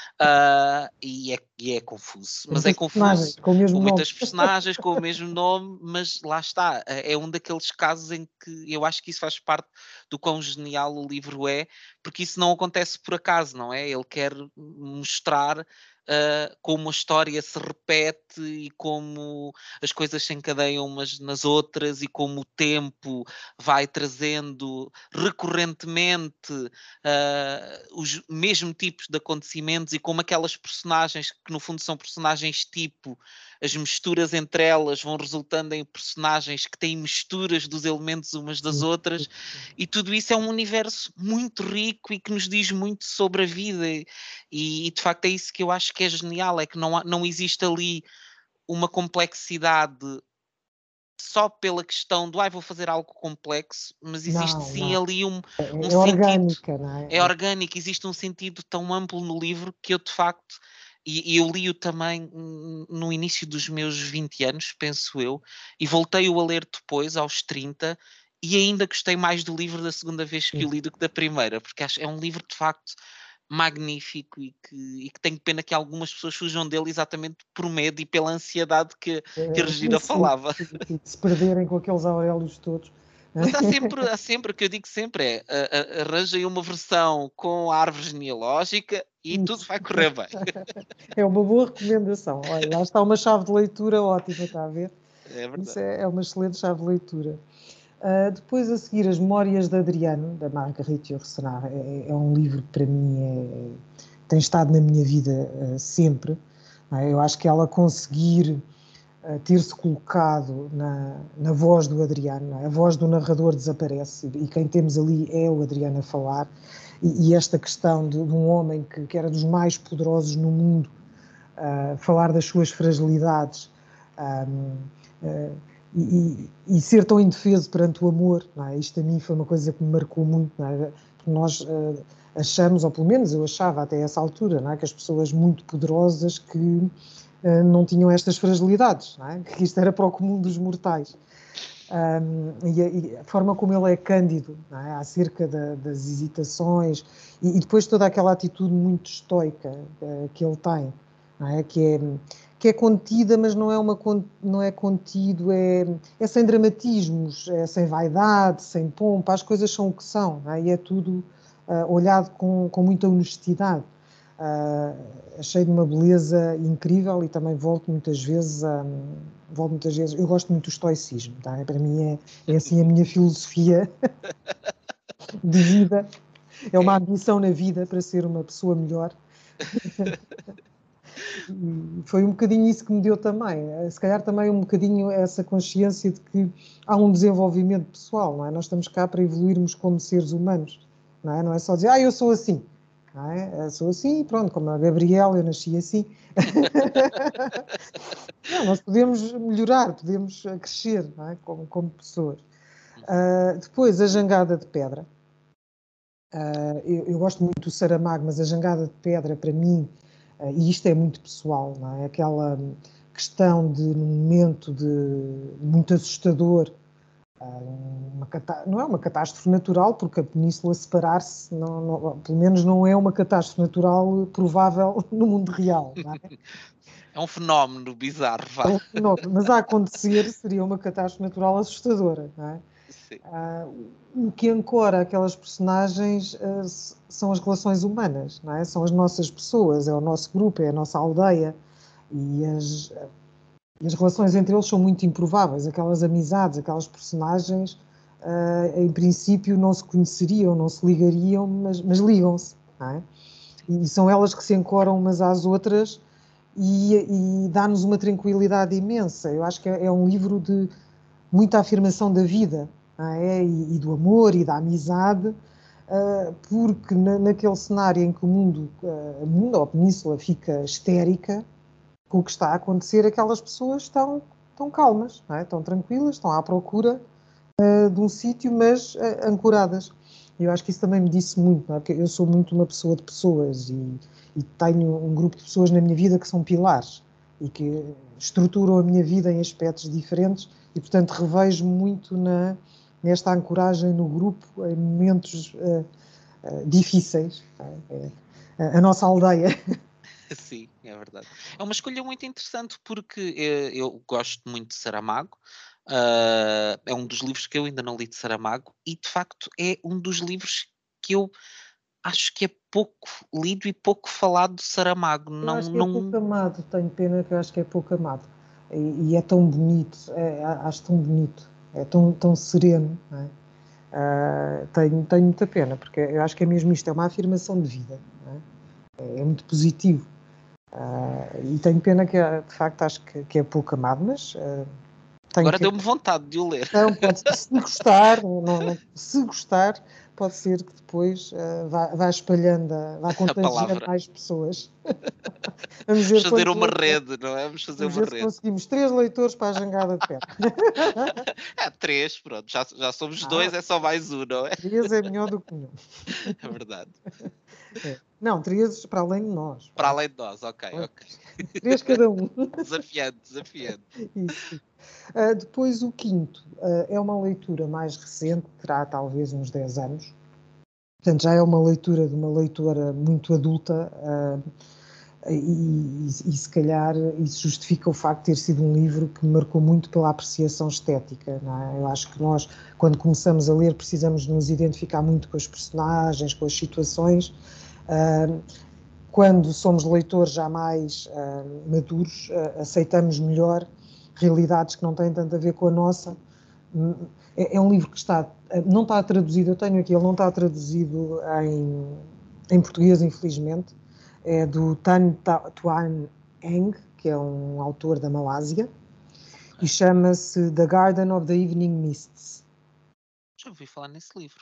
Speaker 2: E é confuso,
Speaker 3: Com
Speaker 2: mas é
Speaker 3: muitas personagens,
Speaker 2: confuso
Speaker 3: com o
Speaker 2: com
Speaker 3: mesmo nome.
Speaker 2: muitas personagens, com o mesmo nome, mas lá está, é um daqueles casos em que eu acho que isso faz parte do quão genial o livro é, porque isso não acontece por acaso, não é? Ele quer mostrar como a história se repete e como as coisas se encadeiam umas nas outras e como o tempo vai trazendo recorrentemente os mesmos tipos de acontecimentos e como aquelas personagens que no fundo são personagens tipo, as misturas entre elas vão resultando em personagens que têm misturas dos elementos umas das outras, e tudo isso é um universo muito rico e que nos diz muito sobre a vida, e de facto é isso que eu acho que é genial, é que não existe ali uma complexidade só pela questão do vou fazer algo complexo, mas existe
Speaker 3: Não,
Speaker 2: sim
Speaker 3: não.
Speaker 2: ali um
Speaker 3: É
Speaker 2: sentido,
Speaker 3: orgânica, não
Speaker 2: é
Speaker 3: é?
Speaker 2: orgânico, existe um sentido tão amplo no livro que eu de facto E eu li-o também no início dos meus 20 anos, penso eu, e voltei-o a ler depois, aos 30, e ainda gostei mais do livro da segunda vez que o li do que da primeira, porque acho é um livro de facto magnífico e que tenho pena que algumas pessoas fujam dele exatamente por medo e pela ansiedade que a Regina falava.
Speaker 3: De se perderem com aqueles aurélios todos.
Speaker 2: Mas há sempre, o que eu digo sempre é, arranjem uma versão com a árvore genealógica e tudo vai correr bem.
Speaker 3: É uma boa recomendação. Olha, lá está uma chave de leitura ótima, está a ver?
Speaker 2: É verdade.
Speaker 3: Isso é uma excelente chave de leitura. Depois, a seguir, As Memórias de Adriano, da Marguerite Yourcenar. É um livro que, para mim, tem estado na minha vida sempre. Eu acho que ela conseguir ter-se colocado na voz do Adriano, a voz do narrador desaparece e quem temos ali é o Adriano a falar. E esta questão de um homem que era dos mais poderosos no mundo, falar das suas fragilidades, e ser tão indefeso perante o amor, não é? Isto a mim foi uma coisa que me marcou muito, não é? Porque nós achamos, ou pelo menos eu achava até essa altura, não é? Que as pessoas muito poderosas que não tinham estas fragilidades, não é? Que isto era para o comum dos mortais. E a forma como ele é cândido, não é? Acerca das hesitações e depois toda aquela atitude muito estoica que ele tem, não é? Que é contida, mas não é contido, é sem dramatismos, é sem vaidade, sem pompa, as coisas são o que são, não é? E é tudo olhado com muita honestidade. Achei de uma beleza incrível e também volto muitas vezes, eu gosto muito do estoicismo, tá? Para mim é assim a minha filosofia de vida, é uma ambição na vida para ser uma pessoa melhor. E foi um bocadinho isso que me deu também, se calhar também um bocadinho essa consciência de que há um desenvolvimento pessoal, não é? Nós estamos cá para evoluirmos como seres humanos, não é só dizer, eu sou assim, não é? Eu sou assim, pronto, como a Gabriela, eu nasci assim. Não, nós podemos melhorar, podemos crescer, não é? Como pessoas. Depois, A Jangada de Pedra. Eu gosto muito do Saramago, mas A Jangada de Pedra, para mim, e isto é muito pessoal, não é? Aquela questão de, num momento muito assustador, não é uma catástrofe natural, porque a península separar-se, pelo menos não é uma catástrofe natural provável no mundo real. Não é?
Speaker 2: É um fenómeno bizarro, vá.
Speaker 3: É um fenómeno, mas a acontecer seria uma catástrofe natural assustadora. Não é?
Speaker 2: Sim.
Speaker 3: O que ancora aquelas personagens são as relações humanas, não é? São as nossas pessoas, é o nosso grupo, é a nossa aldeia, e as relações entre eles são muito improváveis. Aquelas amizades, aquelas personagens, em princípio não se conheceriam, não se ligariam, mas ligam-se, não é? E são elas que se ancoram umas às outras e dá-nos uma tranquilidade imensa. Eu acho que é um livro de muita afirmação da vida, não é? E do amor e da amizade, porque naquele cenário em que o mundo, ou a península, fica histérica com o que está a acontecer, aquelas pessoas estão calmas, não é? Estão tranquilas, estão à procura de um sítio, mas ancoradas. E eu acho que isso também me disse muito, não é? Porque eu sou muito uma pessoa de pessoas e tenho um grupo de pessoas na minha vida que são pilares e que estruturam a minha vida em aspectos diferentes e, portanto, revejo-me muito nesta ancoragem no grupo em momentos difíceis. A nossa aldeia.
Speaker 2: Sim, é verdade. É uma escolha muito interessante porque eu gosto muito de Saramago. É um dos livros que eu ainda não li de Saramago e, de facto, é um dos livros que eu acho que é pouco lido e pouco falado de Saramago.
Speaker 3: Eu
Speaker 2: Não,
Speaker 3: acho que é pouco
Speaker 2: não...
Speaker 3: amado, tenho pena que eu acho que é pouco amado. E é tão bonito, acho tão bonito, é tão sereno. Não é? Tenho muita pena, porque eu acho que é mesmo isto, é uma afirmação de vida. Não é? É muito positivo. E tenho pena que, de facto, acho que é pouco amado, mas tenho
Speaker 2: Agora
Speaker 3: que.
Speaker 2: deu-me vontade de o ler.
Speaker 3: Não, se gostar, se gostar, pode ser que depois vá espalhando, vá
Speaker 2: A
Speaker 3: contagiando
Speaker 2: palavra.
Speaker 3: mais pessoas. Vamos
Speaker 2: Vamos
Speaker 3: ver
Speaker 2: fazer
Speaker 3: quantos
Speaker 2: uma
Speaker 3: leitores.
Speaker 2: rede, não é? Vamos fazer
Speaker 3: Vamos
Speaker 2: uma
Speaker 3: ver se
Speaker 2: rede.
Speaker 3: conseguimos 3 leitores para a jangada de pedra.
Speaker 2: É, três, pronto. Já somos
Speaker 3: Ah,
Speaker 2: dois, é só mais um, não é?
Speaker 3: 3 é melhor do que nenhum.
Speaker 2: É verdade.
Speaker 3: Não, 3 para além de nós.
Speaker 2: Para além de nós, ok.
Speaker 3: 3 cada um.
Speaker 2: Desafiante.
Speaker 3: Isso. Depois o quinto é uma leitura mais recente, terá talvez uns 10 anos. Portanto, já é uma leitura de uma leitora muito adulta e se calhar isso justifica o facto de ter sido um livro que me marcou muito pela apreciação estética. Não é? Eu acho que nós, quando começamos a ler, precisamos nos identificar muito com os personagens, com as situações. Quando somos leitores já mais maduros, aceitamos melhor realidades que não têm tanto a ver com a nossa. É um livro que não está traduzido, eu tenho aqui, ele não está traduzido em português, infelizmente. É do Tan Tuan Eng, que é um autor da Malásia, e chama-se The Garden of the Evening Mists.
Speaker 2: Já ouvi falar nesse livro.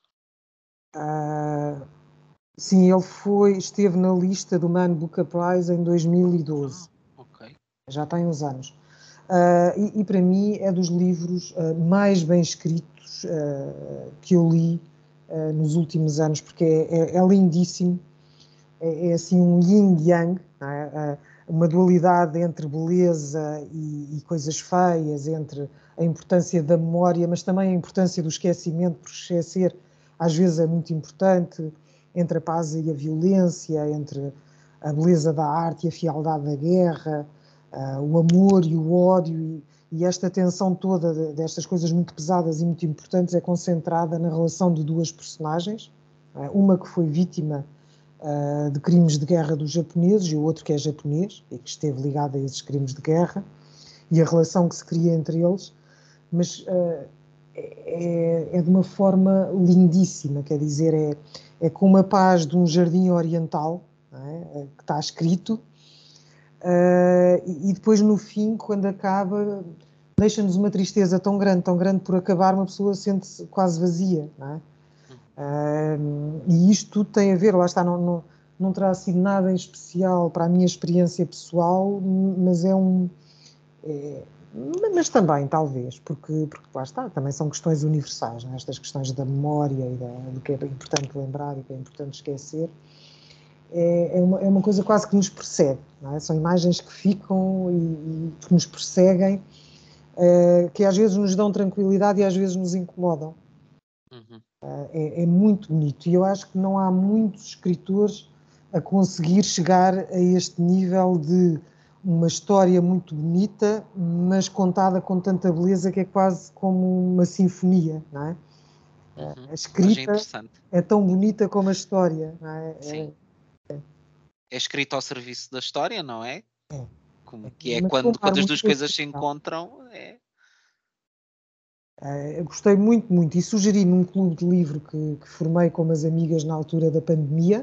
Speaker 3: Sim, ele esteve na lista do Man Booker Prize em 2012.
Speaker 2: Ok.
Speaker 3: Já tem uns anos. E para mim é dos livros mais bem escritos que eu li nos últimos anos, porque é lindíssimo. É assim um yin-yang, uma dualidade entre beleza e coisas feias, entre a importância da memória, mas também a importância do esquecimento, porque esquecer às vezes é muito importante, entre a paz e a violência, entre a beleza da arte e a frialdade da guerra, o amor e o ódio, e esta tensão toda destas coisas muito pesadas e muito importantes é concentrada na relação de duas personagens, uma que foi vítima de crimes de guerra dos japoneses e o outro que é japonês e que esteve ligado a esses crimes de guerra e a relação que se cria entre eles, mas é de uma forma lindíssima, quer dizer, é com uma paz de um jardim oriental, que está escrito, e depois no fim, quando acaba, deixa-nos uma tristeza tão grande por acabar, uma pessoa sente-se quase vazia, não é? E isto tudo tem a ver, lá está, não terá sido nada em especial para a minha experiência pessoal, mas mas também, talvez, porque lá está, também são questões universais, não é? Estas questões da memória e do que é importante lembrar e do que é importante esquecer, é uma coisa quase que nos persegue, não é? São imagens que ficam e que nos perseguem, que às vezes nos dão tranquilidade e às vezes nos incomodam. É muito bonito e eu acho que não há muitos escritores a conseguir chegar a este nível de uma história muito bonita, mas contada com tanta beleza que é quase como uma sinfonia, não é? A escrita é tão bonita como a história, não é?
Speaker 2: Sim. É escrito ao serviço da história, não é? Que é
Speaker 3: mas
Speaker 2: quando as duas coisas se encontram.
Speaker 3: Eu gostei muito, muito e sugeri num clube de livro que formei com umas amigas na altura da pandemia,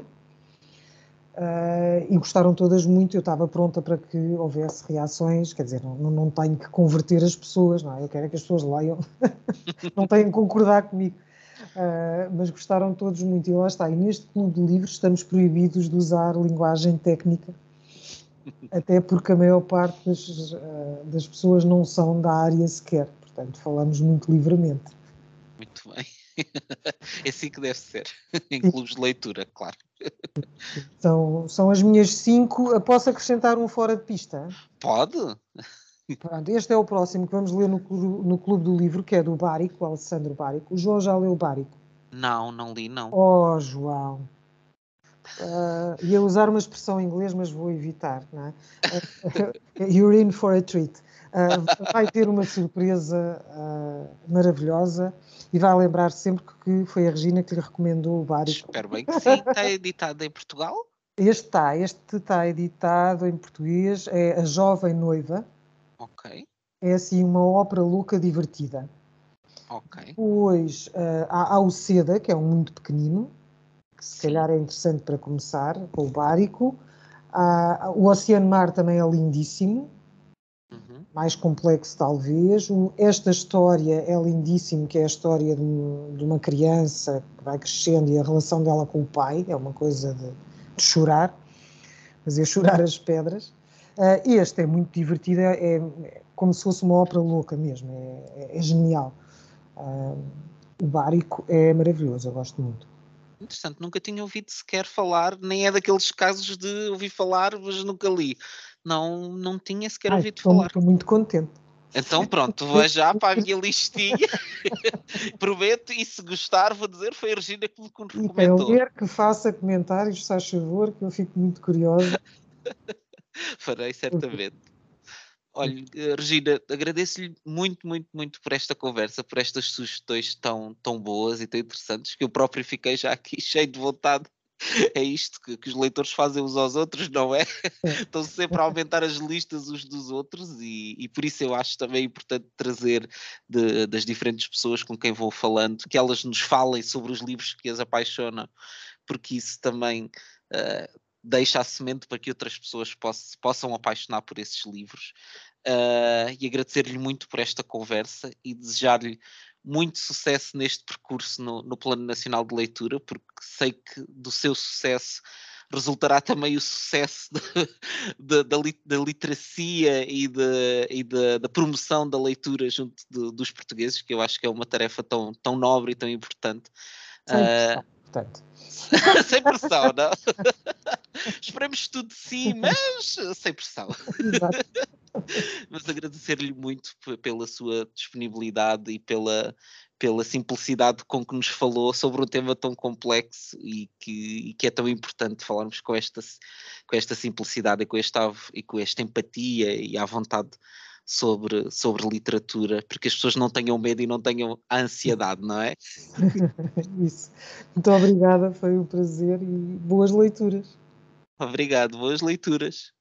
Speaker 3: e gostaram todas muito. Eu estava pronta para que houvesse reações, quer dizer, não tenho que converter as pessoas, não é? Eu quero que as pessoas leiam, não têm que concordar comigo, mas gostaram todos muito e lá está. E neste clube de livros estamos proibidos de usar linguagem técnica, até porque a maior parte das pessoas não são da área sequer, portanto falamos muito livremente.
Speaker 2: Muito bem. É assim que deve ser, em clubes de leitura, claro.
Speaker 3: São as minhas 5. Posso acrescentar um fora de pista?
Speaker 2: Pode?
Speaker 3: Pronto, este é o próximo que vamos ler no Clube do Livro, que é do Bárico, o Alessandro Bárico. O João já leu o Bárico?
Speaker 2: Não li, não.
Speaker 3: Oh, João! Ia usar uma expressão em inglês, mas vou evitar, não é? You're in for a treat. Vai ter uma surpresa maravilhosa e vai lembrar sempre que foi a Regina que lhe recomendou o Bárico.
Speaker 2: Espero bem que sim. Está editado em Portugal?
Speaker 3: Este está editado em português, é A Jovem Noiva.
Speaker 2: Ok.
Speaker 3: É assim uma ópera louca divertida.
Speaker 2: Ok.
Speaker 3: Depois há o Seda, que é um muito pequenino, que se calhar é interessante para começar, com o Bárico. O Oceano Mar também é lindíssimo, mais complexo talvez. Esta história é lindíssimo, que é a história de uma criança que vai crescendo e a relação dela com o pai, é uma coisa de chorar, fazer chorar as pedras. Este é muito divertido, é como se fosse uma ópera louca mesmo, é genial. O Bárico é maravilhoso, eu gosto muito.
Speaker 2: Interessante, nunca tinha ouvido sequer falar, nem é daqueles casos de ouvir falar, mas nunca li. Não, não tinha sequer
Speaker 3: Ai,
Speaker 2: ouvido falar.
Speaker 3: estou muito contente.
Speaker 2: Então pronto, vou já para a minha listinha, prometo, e se gostar vou dizer foi a Regina que me
Speaker 3: E quem
Speaker 2: recomendou.
Speaker 3: ler, que faça comentários, se faz favor, que eu fico muito curiosa.
Speaker 2: Farei certamente. Olha, Regina, agradeço-lhe muito, muito, muito por esta conversa, por estas sugestões tão boas e tão interessantes, que eu próprio fiquei já aqui cheio de vontade. É isto que os leitores fazem uns aos outros, não é?
Speaker 3: É,
Speaker 2: Estão sempre a aumentar as listas uns dos outros e por isso eu acho também importante trazer das diferentes pessoas com quem vou falando, que elas nos falem sobre os livros que as apaixonam, porque isso também deixa a semente para que outras pessoas possam apaixonar por esses livros. E agradecer-lhe muito por esta conversa e desejar-lhe muito sucesso neste percurso no Plano Nacional de Leitura, porque sei que do seu sucesso resultará também o sucesso da literacia da promoção da leitura junto dos portugueses, que eu acho que é uma tarefa tão nobre e tão importante.
Speaker 3: sem pressão, portanto.
Speaker 2: Sem pressão, não? Esperemos tudo de si, mas sem pressão.
Speaker 3: Exato.
Speaker 2: Mas agradecer-lhe muito pela sua disponibilidade e pela simplicidade com que nos falou sobre um tema tão complexo e que é tão importante falarmos com esta simplicidade e com esta empatia e à vontade sobre literatura, porque as pessoas não tenham medo e não tenham ansiedade, não é?
Speaker 3: Isso. Muito obrigada, foi um prazer e boas leituras.
Speaker 2: Obrigado, boas leituras.